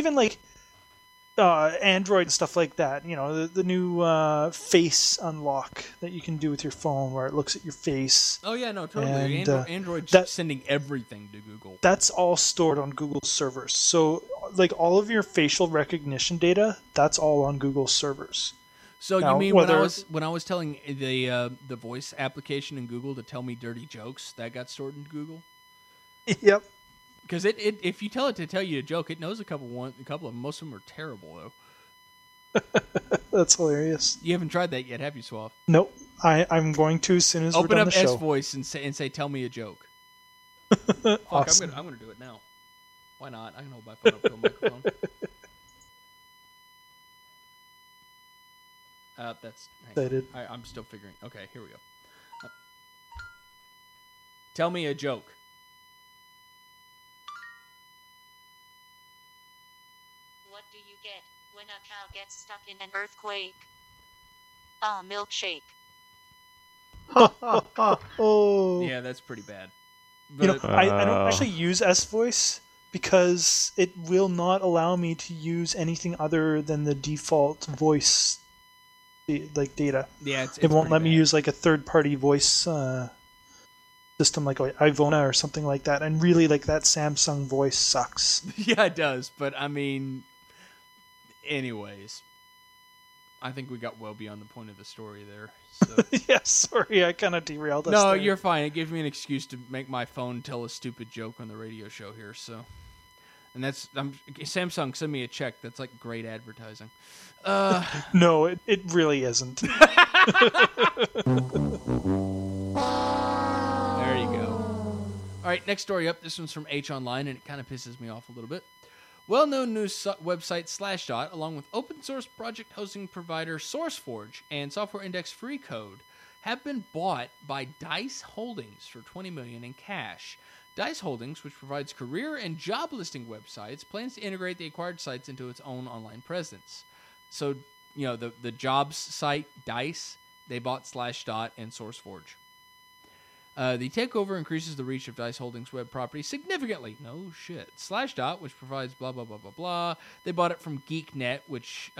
Android and stuff like that. The new face unlock that you can do with your phone where it looks at your face. Oh, yeah, no, totally. And, Android's sending everything to Google. That's all stored on Google servers. So, all of your facial recognition data, that's all on Google servers. So Now, you mean whether- when I was telling the voice application in Google to tell me dirty jokes, that got stored in Google? Yep. Because it if you tell it to tell you a joke, it knows a couple of them. Most of them are terrible though. That's hilarious. You haven't tried that yet, have you, Swaff? Nope. I'm going to as soon as we're Open done up the show. S voice and say tell me a joke. Fuck, Awesome. I'm gonna do it now. Why not? I can hold my phone up to a microphone. That's hang on. Excited. I'm still figuring. Okay, here we go. Tell me a joke. What do you get when a cow gets stuck in an earthquake? A milkshake. Oh. Yeah, that's pretty bad. You know, But- I don't actually use S voice because it will not allow me to use anything other than the default voice data. yeah, it's It won't pretty let me bad. use like a third-party voice system like Ivona or something like that. And really, like that Samsung voice sucks. Yeah, it does. But I mean, anyways, I think we got well beyond the point of the story there. So. Yeah, sorry, I kind of derailed us. No, there. you're fine. It gives me an excuse to make my phone tell a stupid joke on the radio show here. So, and that's Samsung. Send me a check. That's like great advertising. No, it really isn't. There you go. All right, next story up. This one's from H Online, and it kind of pisses me off a little bit. Well-known news website Slashdot, along with open-source project hosting provider SourceForge and Software Index Free Code, have been bought by Dice Holdings for $20 million in cash. Dice Holdings, which provides career and job listing websites, plans to integrate the acquired sites into its own online presence. So, you know, the jobs site Dice, they bought Slashdot and SourceForge. The takeover increases the reach of Dice Holdings web property significantly. No shit. Slashdot, which provides blah, blah, blah, blah, blah. They bought it from GeekNet, which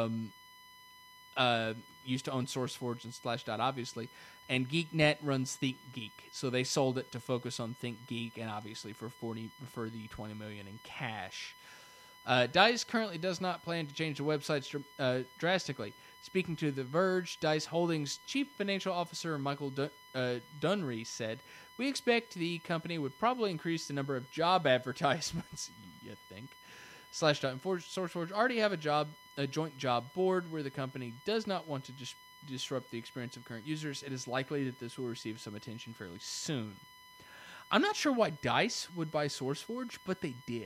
used to own SourceForge and Slashdot, obviously. And GeekNet runs ThinkGeek. So they sold it to focus on ThinkGeek and obviously for the $20 million in cash. Dice currently does not plan to change the websites drastically. Speaking to The Verge, Dice Holdings Chief Financial Officer Michael Dunry said, "We expect the company would probably increase the number of job advertisements." You think? Slashdot and SourceForge already have a joint job board where the company does not want to disrupt the experience of current users. It is likely that this will receive some attention fairly soon. I'm not sure why Dice would buy SourceForge, but they did.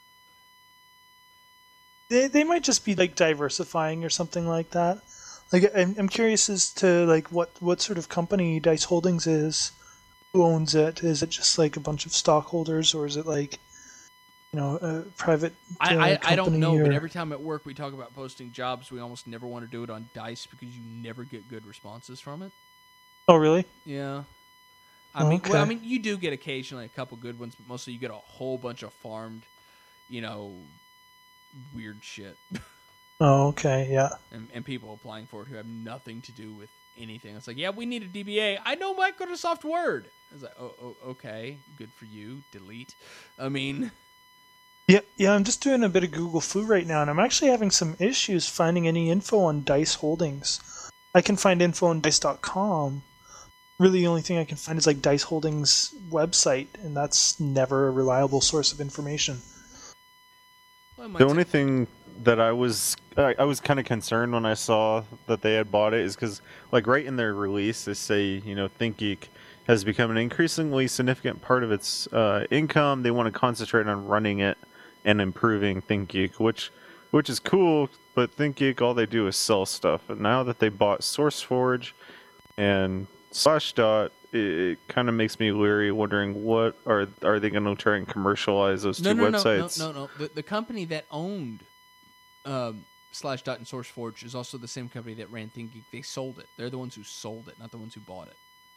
They might just be like diversifying or something like that. Like I'm curious as to like what sort of company Dice Holdings is, who owns it. Is it just like a bunch of stockholders, or is it like, you know, a private? I don't know, company, but or- every time at work we talk about posting jobs, we almost never want to do it on Dice because you never get good responses from it. Oh, really? Yeah. Okay. I mean, you do get occasionally a couple good ones, but mostly you get a whole bunch of farmed, you know, weird shit. Oh, okay, yeah. and people applying for it who have nothing to do with anything. It's like, yeah, we need a DBA. I know Microsoft Word. I was like, oh, okay, good for you. Delete. I mean, Yeah. I'm just doing a bit of Google Foo right now, and I'm actually having some issues finding any info on Dice Holdings. I can find info on Dice.com. Really, the only thing I can find is like Dice Holdings website, and that's never a reliable source of information. well, it might The take- only thing that I was kind of concerned when I saw that they had bought it is because, like, right in their release, they say, you know, ThinkGeek has become an increasingly significant part of its income. They want to concentrate on running it and improving ThinkGeek, which is cool. But ThinkGeek, all they do is sell stuff. And now that they bought SourceForge and Slashdot, it kind of makes me leery, wondering what are they going to try and commercialize those two websites? No. The company that owned Slashdot and SourceForge is also the same company that ran ThinkGeek. They sold it. They're the ones who sold it, not the ones who bought it.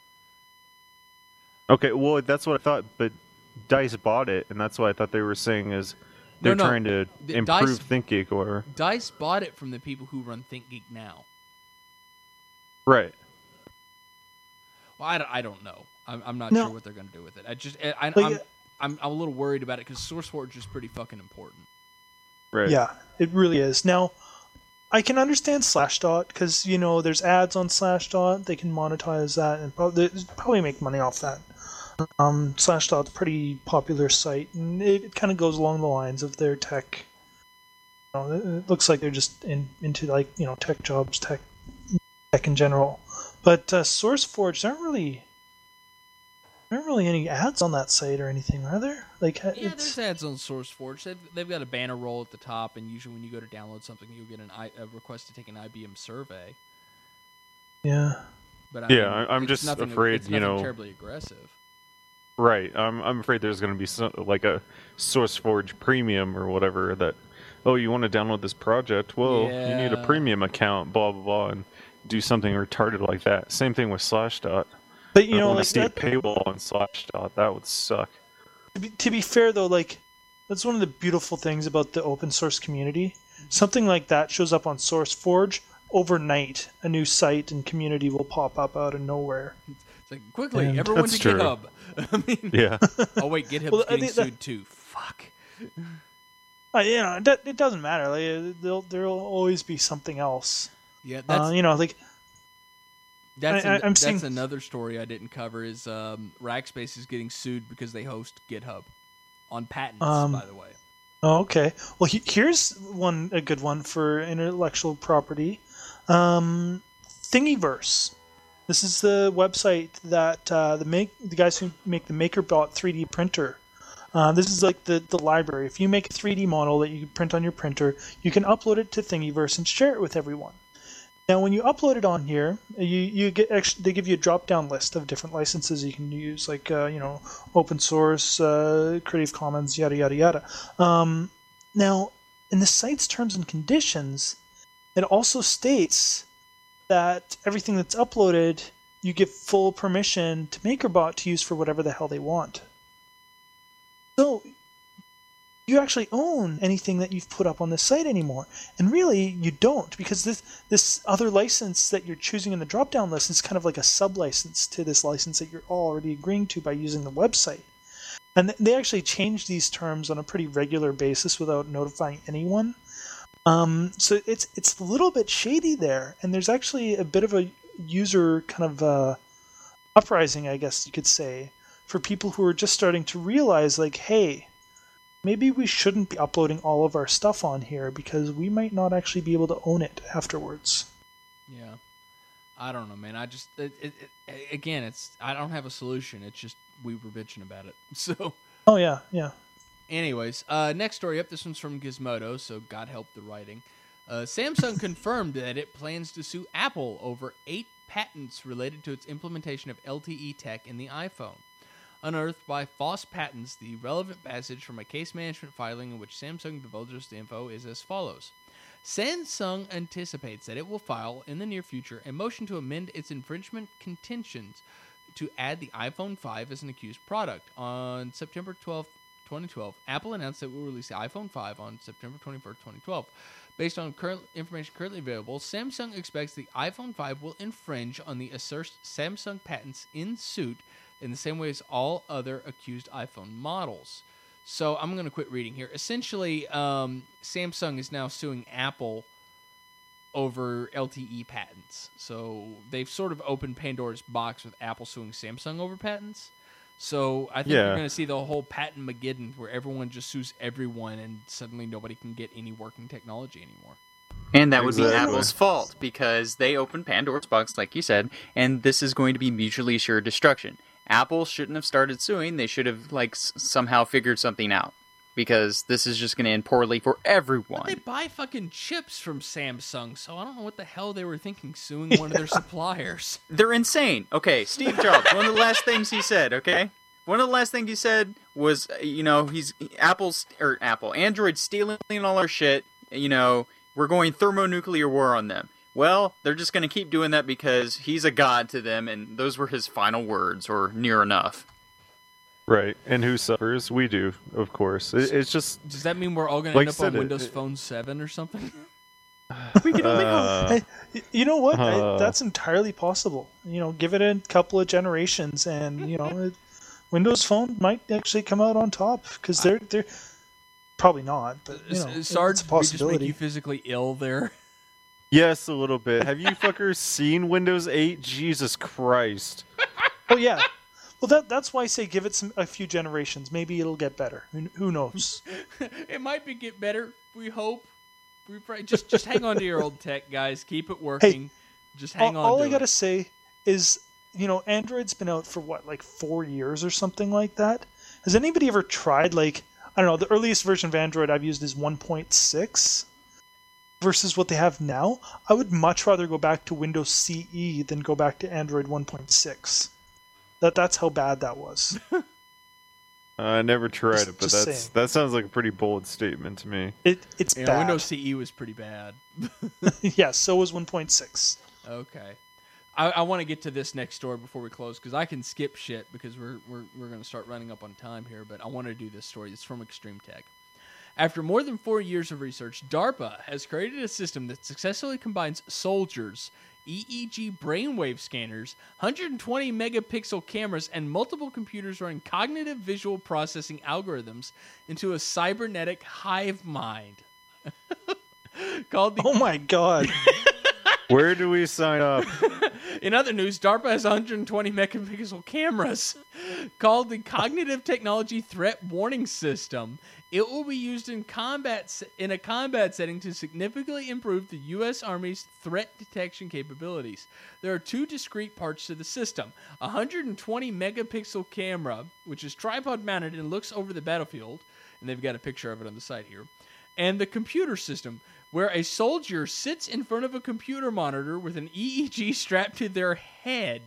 Okay, well, that's what I thought, but Dice bought it, and that's what I thought they were saying is they're No, trying to The improve Dice- ThinkGeek or whatever. Dice bought it from the people who run ThinkGeek now. Right. Well, I don't know. I'm not No. sure what they're going to do with it. Like, I'm a little worried about it because SourceForge is pretty fucking important. Right. Yeah, it really is. Now, I can understand Slashdot because there's ads on Slashdot. They can monetize that and probably make money off that. Slashdot's a pretty popular site, and it kind of goes along the lines of their tech. It looks like they're just into tech jobs, tech in general. But SourceForge, there aren't really any ads on that site or anything, are there? There's ads on SourceForge. They've got a banner roll at the top, and usually when you go to download something, you'll get a request to take an IBM survey. Yeah. But I'm just afraid, it's nothing terribly aggressive. Right. I'm afraid there's going to be like a SourceForge premium or whatever that, oh, you want to download this project? Well, you need a premium account, blah, blah, blah, and do something retarded like that. Same thing with Slashdot. But, I want to see a paywall on Slashdot. That would suck. To be fair, though, that's one of the beautiful things about the open source community. Something like that shows up on SourceForge overnight. A new site and community will pop up out of nowhere. It's like, quickly, everyone to GitHub. I mean, yeah. Oh, wait, GitHub's getting sued too. Fuck. It doesn't matter. There'll always be something else. Yeah, that's... That's another story I didn't cover is Rackspace is getting sued because they host GitHub on patents, by the way. Oh, okay. Well, here's a good one for intellectual property. Thingiverse. This is the website that the guys who make the MakerBot 3D printer. This is like the library. If you make a 3D model that you can print on your printer, you can upload it to Thingiverse and share it with everyone. Now, when you upload it on here, they give you a drop-down list of different licenses you can use, like open source, Creative Commons, yada yada yada. Now, in the site's terms and conditions, it also states that everything that's uploaded, you give full permission to MakerBot to use for whatever the hell they want. So you actually own anything that you've put up on this site anymore. And really, you don't, because this other license that you're choosing in the drop-down list is kind of like a sub-license to this license that you're already agreeing to by using the website. And they actually change these terms on a pretty regular basis without notifying anyone. So it's a little bit shady there, and there's actually a bit of a user kind of uprising, I guess you could say, for people who are just starting to realize, hey, maybe we shouldn't be uploading all of our stuff on here because we might not actually be able to own it afterwards. Yeah. I don't know, man. I just, again, I don't have a solution. It's just, we were bitching about it. So. Oh, yeah. Anyways, next story up. This one's from Gizmodo, so God help the writing. Samsung confirmed that it plans to sue Apple over 8 patents related to its implementation of LTE tech in the iPhone. Unearthed by FOSS Patents, the relevant passage from a case management filing in which Samsung divulges the info is as follows. Samsung anticipates that it will file in the near future a motion to amend its infringement contentions to add the iPhone 5 as an accused product. On September 12, 2012, Apple announced that it will release the iPhone 5 on September 21st, 2012. Based on current information currently available, Samsung expects the iPhone 5 will infringe on the asserted Samsung patents in suit in the same way as all other accused iPhone models. So I'm going to quit reading here. Essentially, Samsung is now suing Apple over LTE patents. So they've sort of opened Pandora's box with Apple suing Samsung over patents. So I think you're going to see the whole patent Mageddon where everyone just sues everyone and suddenly nobody can get any working technology anymore. And that would be Apple's fault because they opened Pandora's box, like you said, and this is going to be mutually assured destruction. Apple shouldn't have started suing. They should have somehow figured something out because this is just going to end poorly for everyone. But they buy fucking chips from Samsung, so I don't know what the hell they were thinking suing one of their suppliers. They're insane. Okay, Steve Jobs, one of the last things he said, okay? One of the last things he said was, Android stealing all our shit, we're going thermonuclear war on them. Well, they're just going to keep doing that because he's a god to them, and those were his final words, or near enough. Right, and who suffers? We do, of course. It's just... Does that mean we're all going to end up on Windows Phone 7 or something? We can only hope. You know what? That's entirely possible. Give it a couple of generations, and, Windows Phone might actually come out on top, because they're... Probably not, but, Sarge, it's a possibility. We just make you physically ill there? Yes, a little bit. Have you fuckers seen Windows 8? Jesus Christ. Oh yeah. Well, that's why I say give it a few generations. Maybe it'll get better. Who knows? It might get better. We hope. We pray. Just hang on to your old tech, guys. Keep it working. Hey, just hang on. All to I gotta it. say is, Android's been out for what, like 4 years or something like that. Has anybody ever tried, like, I don't know, the earliest version of Android I've used is 1.6 versus what they have now? I would much rather go back to Windows CE than go back to Android 1.6. That's how bad that was. I never tried it, but Just that sounds like a pretty bold statement to me. It's bad. Windows CE was pretty bad. Yeah, so was 1.6. Okay. I want to get to this next story before we close because I can skip shit because we're going to start running up on time here, but I want to do this story. It's from Extreme Tech. After more than 4 years of research, DARPA has created a system that successfully combines soldiers, EEG brainwave scanners, 120 megapixel cameras, and multiple computers running cognitive visual processing algorithms into a cybernetic hive mind. Called the Oh my god. Where do we sign up? In other news, DARPA has 120 megapixel cameras called the Cognitive Technology Threat Warning System. It will be used in a combat setting to significantly improve the U.S. Army's threat detection capabilities. There are two discrete parts to the system. A 120 megapixel camera, which is tripod mounted and looks over the battlefield, and they've got a picture of it on the side here, and the computer system, where a soldier sits in front of a computer monitor with an EEG strapped to their head.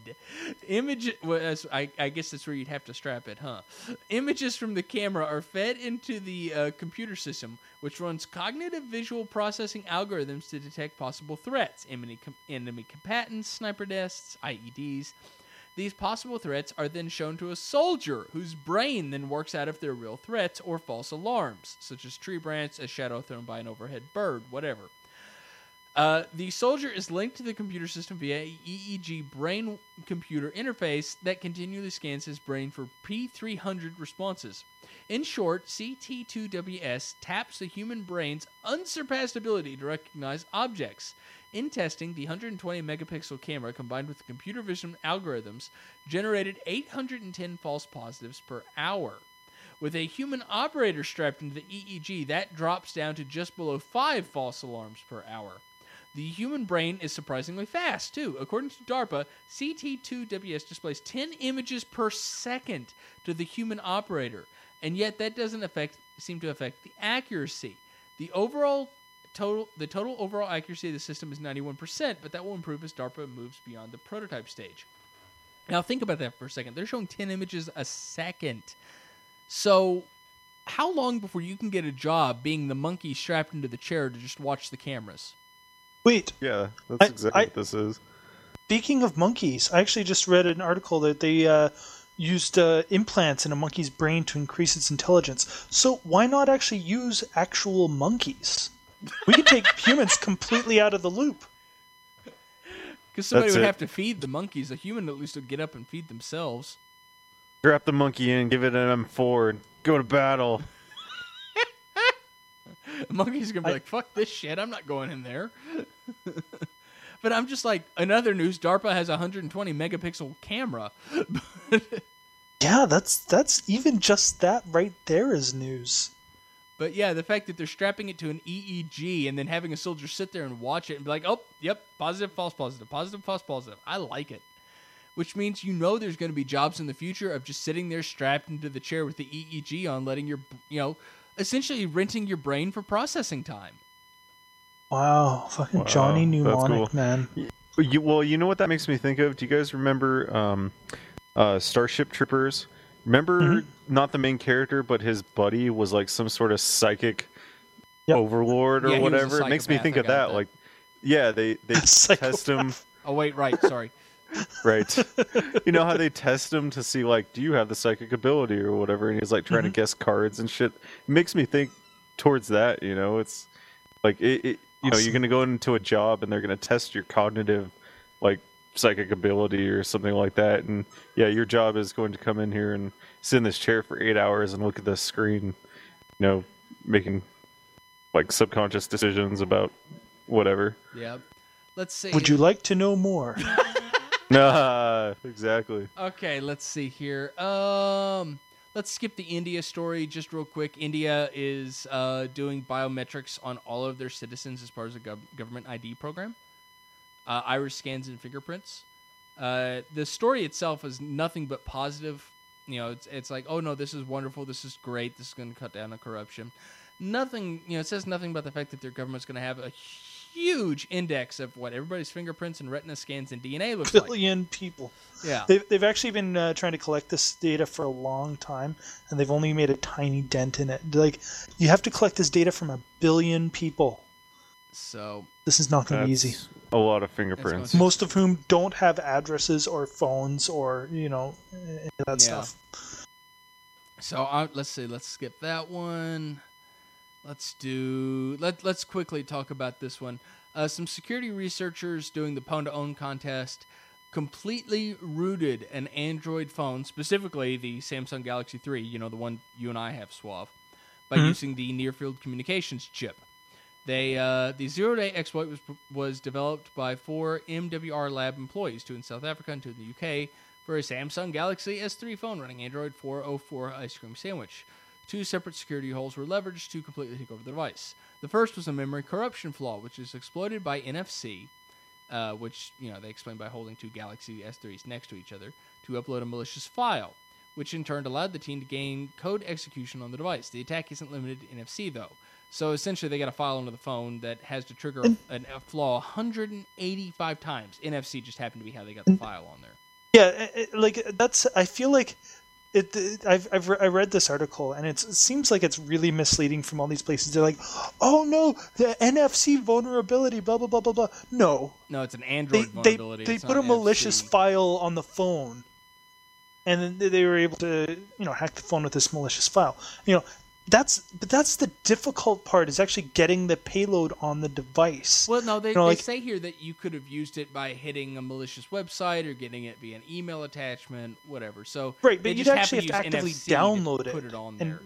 I guess that's where you'd have to strap it, huh? Images from the camera are fed into the computer system, which runs cognitive visual processing algorithms to detect possible threats, enemy combatants, sniper nests, IEDs. These possible threats are then shown to a soldier, whose brain then works out if they're real threats or false alarms, such as tree branch, a shadow thrown by an overhead bird, whatever. The soldier is linked to the computer system via an EEG brain-computer interface that continually scans his brain for P300 responses. In short, CT2WS taps the human brain's unsurpassed ability to recognize objects. In testing, the 120 megapixel camera combined with the computer vision algorithms generated 810 false positives per hour. With a human operator strapped into the EEG, that drops down to just below 5 false alarms per hour. The human brain is surprisingly fast, too. According to DARPA, CT2WS displays 10 images per second to the human operator, and yet that doesn't seem to affect the accuracy. The total overall accuracy of the system is 91%, but that will improve as DARPA moves beyond the prototype stage. Now think about that for a second. They're showing 10 images a second. So how long before you can get a job being the monkey strapped into the chair to just watch the cameras? Wait. Yeah, that's exactly what this is. Speaking of monkeys, I actually just read an article that they used implants in a monkey's brain to increase its intelligence. So why not actually use actual monkeys? We could take humans completely out of the loop. Because somebody would have to feed the monkeys. A human at least would get up and feed themselves. Strap the monkey in, give it an M4, and go to battle. The monkey's going to be like, fuck this shit, I'm not going in there. But I'm just like, in other news, DARPA has a 120 megapixel camera. Yeah, that's even just that right there is news. But yeah, the fact that they're strapping it to an EEG and then having a soldier sit there and watch it and be like, oh, yep, positive, false positive, positive, false positive. I like it. Which means there's going to be jobs in the future of just sitting there strapped into the chair with the EEG on, letting your, essentially renting your brain for processing time. Wow, fucking Johnny Mnemonic, cool. Man. You know what that makes me think of? Do you guys remember Starship Troopers? Remember, not the main character, but his buddy was like some sort of psychic overlord or whatever. It makes me think of that. Like, yeah, they test him. Oh wait, right, sorry. Right. You know how they test him to see, like, do you have the psychic ability or whatever? And he's like trying to guess cards and shit. It makes me think towards that. It's like awesome. You're going to go into a job and they're going to test your cognitive, like, psychic ability or something like that, and your job is going to come in here and sit in this chair for 8 hours and look at the screen, making like subconscious decisions about whatever. Yeah. let's see. Would you like to know more? Nah, exactly. Okay, let's see here. Let's skip the India story just real quick. India is doing biometrics on all of their citizens as part of the government ID program. Iris scans and fingerprints. The story itself is nothing but positive. You know, it's like, oh no, this is wonderful. This is great. This is going to cut down on corruption. Nothing, you know, it says nothing about the fact that their government's going to have a huge index of what everybody's fingerprints and retina scans and DNA looks like. Billion people. Yeah. They've actually been trying to collect this data for a long time, and they've only made a tiny dent in it. Like, you have to collect this data from 1 billion people. So this is not going to be easy. A lot of fingerprints. Most of whom don't have addresses or phones or, you know, that stuff. So let's see. Let's skip that one. Let's quickly talk about this one. Some security researchers doing the Pwn to Own contest completely rooted an Android phone, specifically the Samsung Galaxy 3, you know, the one you and I have, Suave, by using the near-field communications chip. The zero-day exploit was developed by 4 MWR Lab employees, 2 in South Africa and 2 in the UK, for a Samsung Galaxy S3 phone running Android 404 ice cream sandwich. 2 separate security holes were leveraged to completely take over the device. The first was a memory corruption flaw, which is exploited by NFC, which, you know, they explained by holding 2 Galaxy S3s next to each other, to upload a malicious file, which in turn allowed the team to gain code execution on the device. The attack isn't limited to NFC, though. So essentially, they got a file onto the phone that has to trigger a flaw 185 times. NFC just happened to be how they got the file on there. Yeah, I feel like I read this article, and it seems like it's really misleading from all these places. They're like, oh no, the NFC vulnerability, blah blah blah blah blah. No, it's an Android vulnerability. They put a malicious file on the phone, and then they were able to, you know, hack the phone with this malicious file. You know, that's the difficult part, is actually getting the payload on the device. Well, no, they say here that you could have used it by hitting a malicious website or getting it via an email attachment, whatever. So right, but you'd actually have to actively download it, put it on there,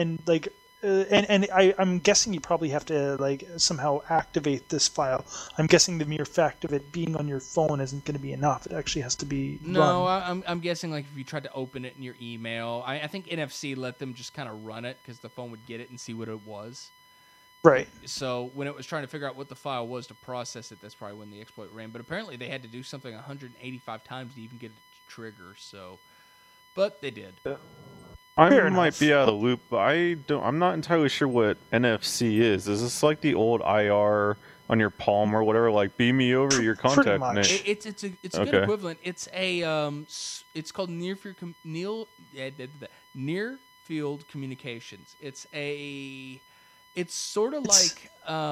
and I'm guessing you probably have to like somehow activate this file. I'm guessing the mere fact of it being on your phone isn't going to be enough. It actually has to be run. I'm guessing like if you tried to open it in your email, I think NFC let them just kind of run it because the phone would get it and see what it was. Right. So when it was trying to figure out what the file was to process it, that's probably when the exploit ran. But apparently they had to do something 185 times to even get it to trigger. So, but they did. I might be out of the loop, but I'm not entirely sure what NFC is. Is this like the old IR on your palm or whatever? Like, beam me over your contact net. It's a good equivalent. It's it's called near field communications. It's sort of like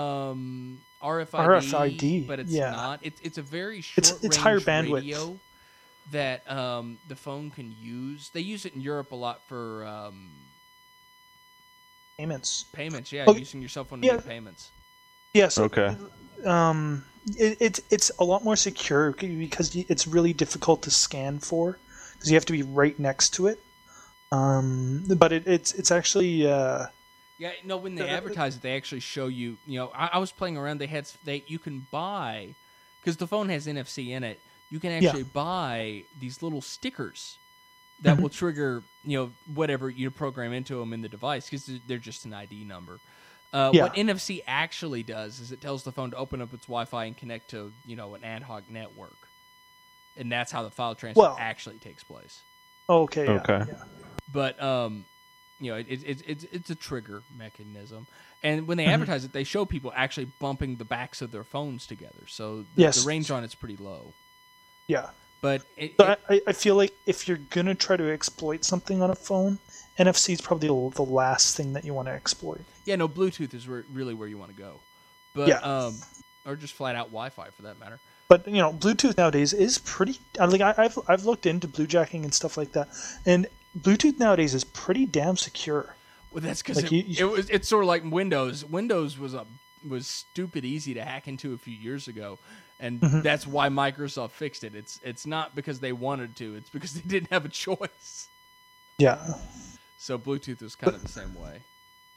RFID, but it's not. It's a very short range higher bandwidth radio that the phone can use. They use it in Europe a lot for payments. Using your cell phone to make payments. Yes. Okay. It's a lot more secure because it's really difficult to scan for, because you have to be right next to it. But it's actually. When they advertise it, they actually show you. You know, I was playing around. You can buy, because the phone has NFC in it. You can actually buy these little stickers that will trigger, you know, whatever you program into them in the device, because they're just an ID number. What NFC actually does is it tells the phone to open up its Wi-Fi and connect to, you know, an ad hoc network, and that's how the file transfer actually takes place. Okay. Okay. Yeah. But you know, it's a trigger mechanism, and when they advertise it, they show people actually bumping the backs of their phones together, so the range on it's pretty low. Yeah. But I feel like if you're going to try to exploit something on a phone, NFC is probably the last thing that you want to exploit. Yeah, no, Bluetooth is really where you want to go. But or just flat out Wi-Fi for that matter. But, you know, Bluetooth nowadays is pretty, like, I've looked into bluejacking and stuff like that, and Bluetooth nowadays is pretty damn secure. Well, that's because it's sort of like Windows. Windows was stupid easy to hack into a few years ago, and that's why Microsoft fixed it. It's not because they wanted to; it's because they didn't have a choice. Yeah. So Bluetooth was kind of the same way.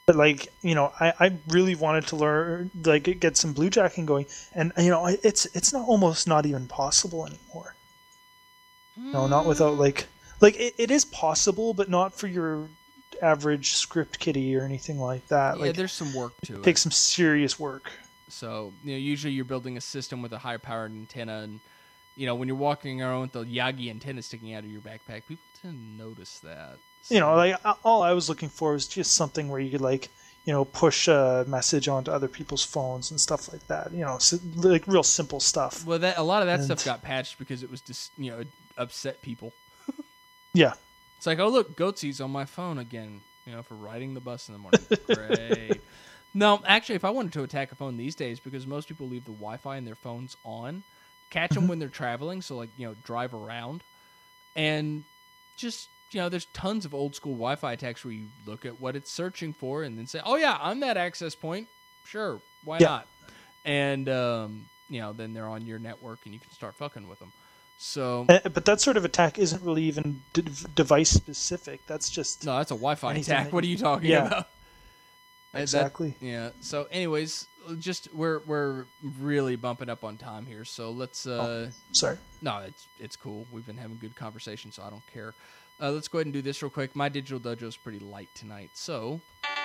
But like, I really wanted to learn, like, get some bluejacking going, and it's not even possible anymore. No, not without like it is possible, but not for your average script kiddie or anything like that. Yeah, like, there's some work to it. Takes some serious work. So, usually you're building a system with a high-powered antenna, and, when you're walking around with the Yagi antenna sticking out of your backpack, people tend to notice that. So, Like, all I was looking for was just something where you could, like, push a message onto other people's phones and stuff like that. So, like, real simple stuff. well, a lot of that stuff got patched because it was just, it upset people. Yeah. It's like, oh, look, Goatsee's on my phone again, for riding the bus in the morning. Great. No, actually, if I wanted to attack a phone these days, because most people leave the Wi-Fi in their phones on, catch them when they're traveling, so, like, drive around, and just, there's tons of old-school Wi-Fi attacks where you look at what it's searching for and then say, oh, yeah, I'm that access point. Sure, why not? And, then they're on your network, and you can start fucking with them. So, but that sort of attack isn't really even device specific. That's just no, that's a Wi-Fi attack. What are you talking about? Exactly. Yeah. So, anyways, just we're really bumping up on time here. So let's. Sorry. No, it's cool. We've been having good conversation, so I don't care. Let's go ahead and do this real quick. My digital dojo is pretty light tonight, so.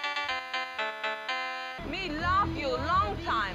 Me love you long time.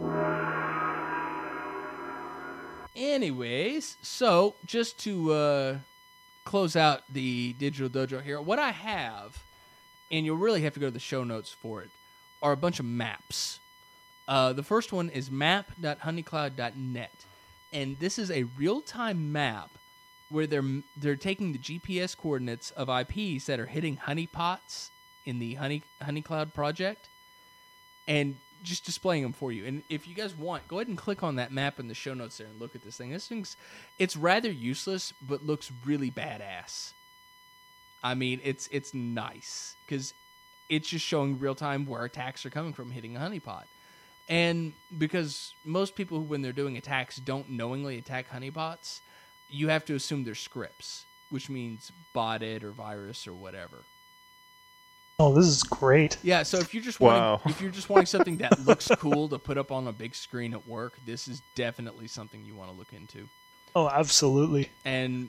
Anyways, so just to close out the digital dojo here, what I have, and you'll really have to go to the show notes for it, are a bunch of maps. The first one is map.honeycloud.net, and this is a real-time map where they're taking the GPS coordinates of IPs that are hitting honeypots in the Honeycloud project, and just displaying them for you. And if you guys want, go ahead and click on that map in the show notes there and look at this thing. It's rather useless, but looks really badass. I mean, it's nice because it's just showing real time where attacks are coming from hitting a honeypot. And because most people, when they're doing attacks, don't knowingly attack honeypots, you have to assume they're scripts, which means botted or virus or whatever. Oh, this is great. Yeah, so if you're just wanting something that looks cool to put up on a big screen at work, this is definitely something you want to look into. Oh, absolutely. And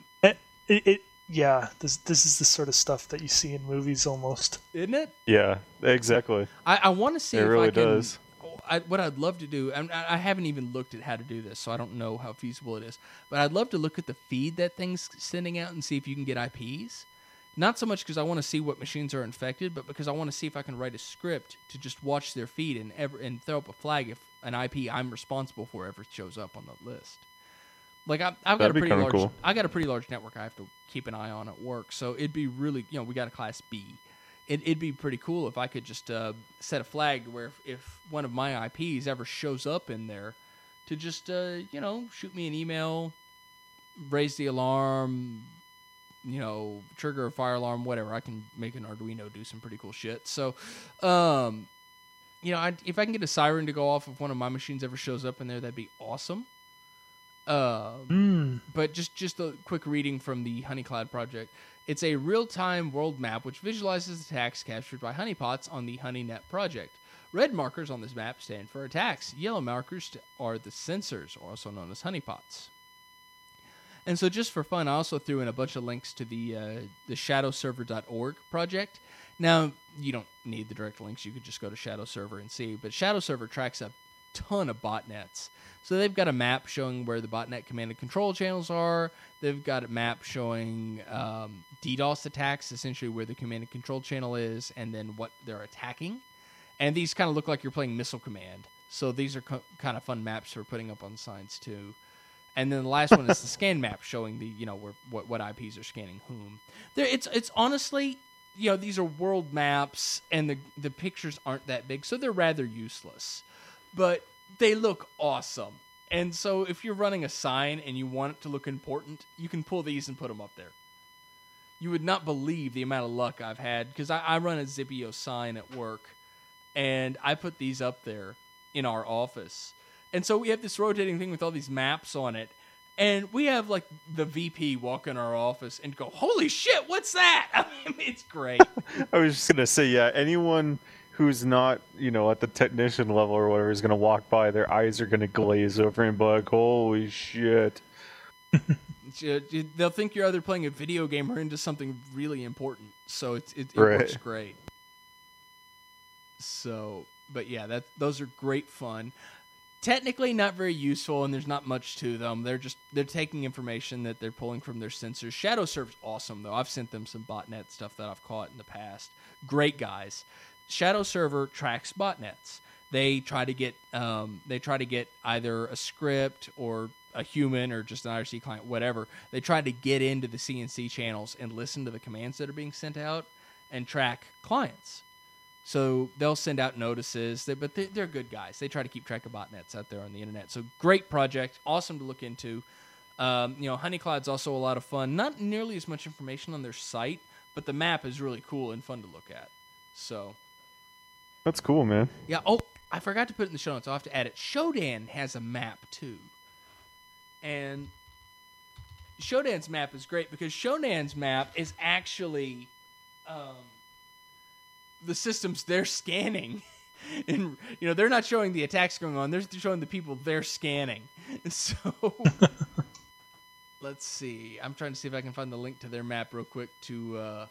this is the sort of stuff that you see in movies almost. Isn't it? Yeah, exactly. I want to see it if really I can. Does. What I'd love to do, I haven't even looked at how to do this, so I don't know how feasible it is. But I'd love to look at the feed that thing's sending out and see if you can get IPs. Not so much because I want to see what machines are infected, but because I want to see if I can write a script to just watch their feed and throw up a flag if an IP I'm responsible for ever shows up on the list. Like I've got a pretty large, cool. I got a pretty large network I have to keep an eye on at work, so it'd be really, we got a Class B. It'd be pretty cool if I could just set a flag where if one of my IPs ever shows up in there, to just shoot me an email, raise the alarm, trigger a fire alarm, whatever. I can make an Arduino do some pretty cool shit. So, if I can get a siren to go off if one of my machines ever shows up in there, that'd be awesome. But just a quick reading from the Honeycloud project. It's a real-time world map which visualizes attacks captured by honeypots on the HoneyNet project. Red markers on this map stand for attacks. Yellow markers are the sensors, also known as honeypots. And so just for fun, I also threw in a bunch of links to the shadowserver.org project. Now, you don't need the direct links. You could just go to Shadow Server and see. But Shadow Server tracks a ton of botnets. So they've got a map showing where the botnet command and control channels are. They've got a map showing DDoS attacks, essentially where the command and control channel is, and then what they're attacking. And these kind of look like you're playing Missile Command. So these are kind of fun maps for putting up on signs, too. And then the last one is the scan map showing the, what IPs are scanning whom. It's honestly, these are world maps, and the pictures aren't that big, so they're rather useless. But they look awesome. And so if you're running a sign and you want it to look important, you can pull these and put them up there. You would not believe the amount of luck I've had, because I run a Zippio sign at work, and I put these up there in our office. And so we have this rotating thing with all these maps on it, and we have, like, the VP walk in our office and go, holy shit, what's that? I mean, it's great. I was just going to say, yeah, anyone who's not, at the technician level or whatever is going to walk by, their eyes are going to glaze over and be like, holy shit. They'll think you're either playing a video game or into something really important. So it Right. works great. So, but yeah, those are great fun. Technically not very useful, and there's not much to them. They're taking information that they're pulling from their sensors. ShadowServe's awesome though. I've sent them some botnet stuff that I've caught in the past. Great guys. ShadowServer tracks botnets. They try to get either a script or a human or just an IRC client, whatever. They try to get into the CNC channels and listen to the commands that are being sent out and track clients. So they'll send out notices, but they're good guys. They try to keep track of botnets out there on the internet. So great project, awesome to look into. Honeycloud's also a lot of fun. Not nearly as much information on their site, but the map is really cool and fun to look at. So That's cool, man. yeah. Oh, I forgot to put it in the show notes. I'll have to add it. Shodan has a map too, and Shodan's map is great because Shodan's map is actually the systems they're scanning. And they're not showing the attacks going on, they're showing the people they're scanning. So let's see, I'm trying to see if I can find the link to their map real quick to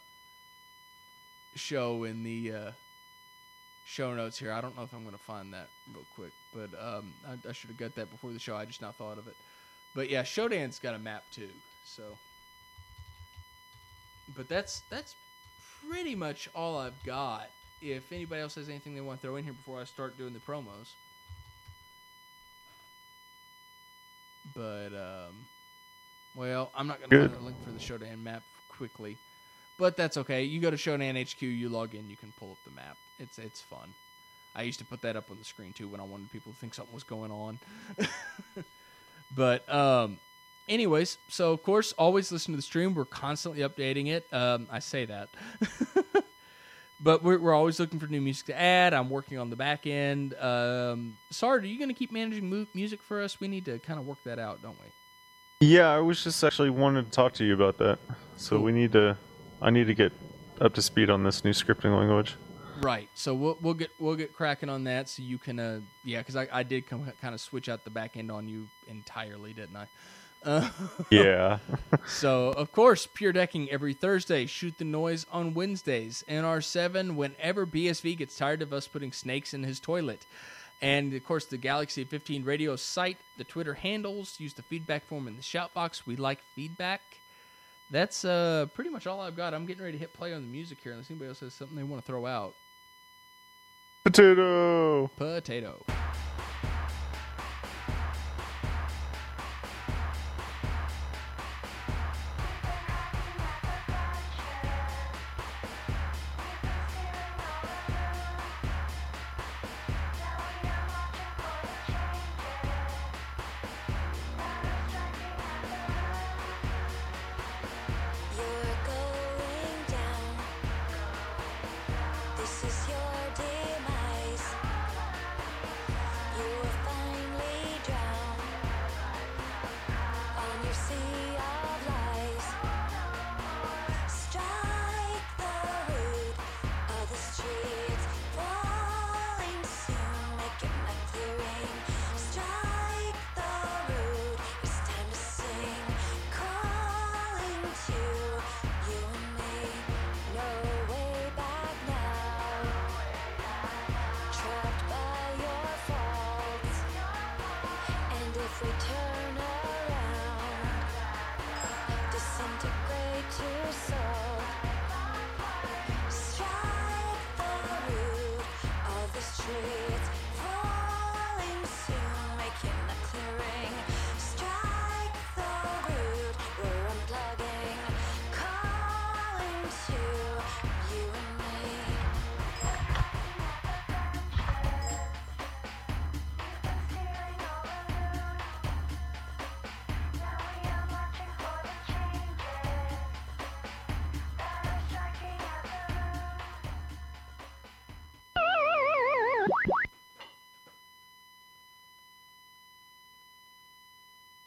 show in the show notes here. I don't know if I'm going to find that real quick, but I should have got that before the show. I just now thought of it. But yeah, Shodan's got a map too. So, but that's pretty much all I've got. If anybody else has anything they want to throw in here before I start doing the promos. But, well, I'm not going to find a link for the Shodan map quickly. But that's okay. You go to Shodan HQ, you log in, you can pull up the map. It's fun. I used to put that up on the screen, too, when I wanted people to think something was going on. But, anyways, so, of course, always listen to the stream. We're constantly updating it. I say that. But we're always looking for new music to add. I'm working on the back end. Sard, are you going to keep managing music for us? We need to kind of work that out, don't we? Yeah, I was just actually wanted to talk to you about that. So Cool. I need to get up to speed on this new scripting language. Right. So we'll get cracking on that. So you can because I did kind of switch out the back end on you entirely, didn't I? Yeah. So, of course, Pure Decking every Thursday. Shoot the Noise on Wednesdays. NR7 whenever BSV gets tired of us putting snakes in his toilet. And, of course, the Galaxy 15 radio site, the Twitter handles. Use the feedback form in the shout box. We like feedback. That's pretty much all I've got. I'm getting ready to hit play on the music here unless anybody else has something they want to throw out. Potato! Potato.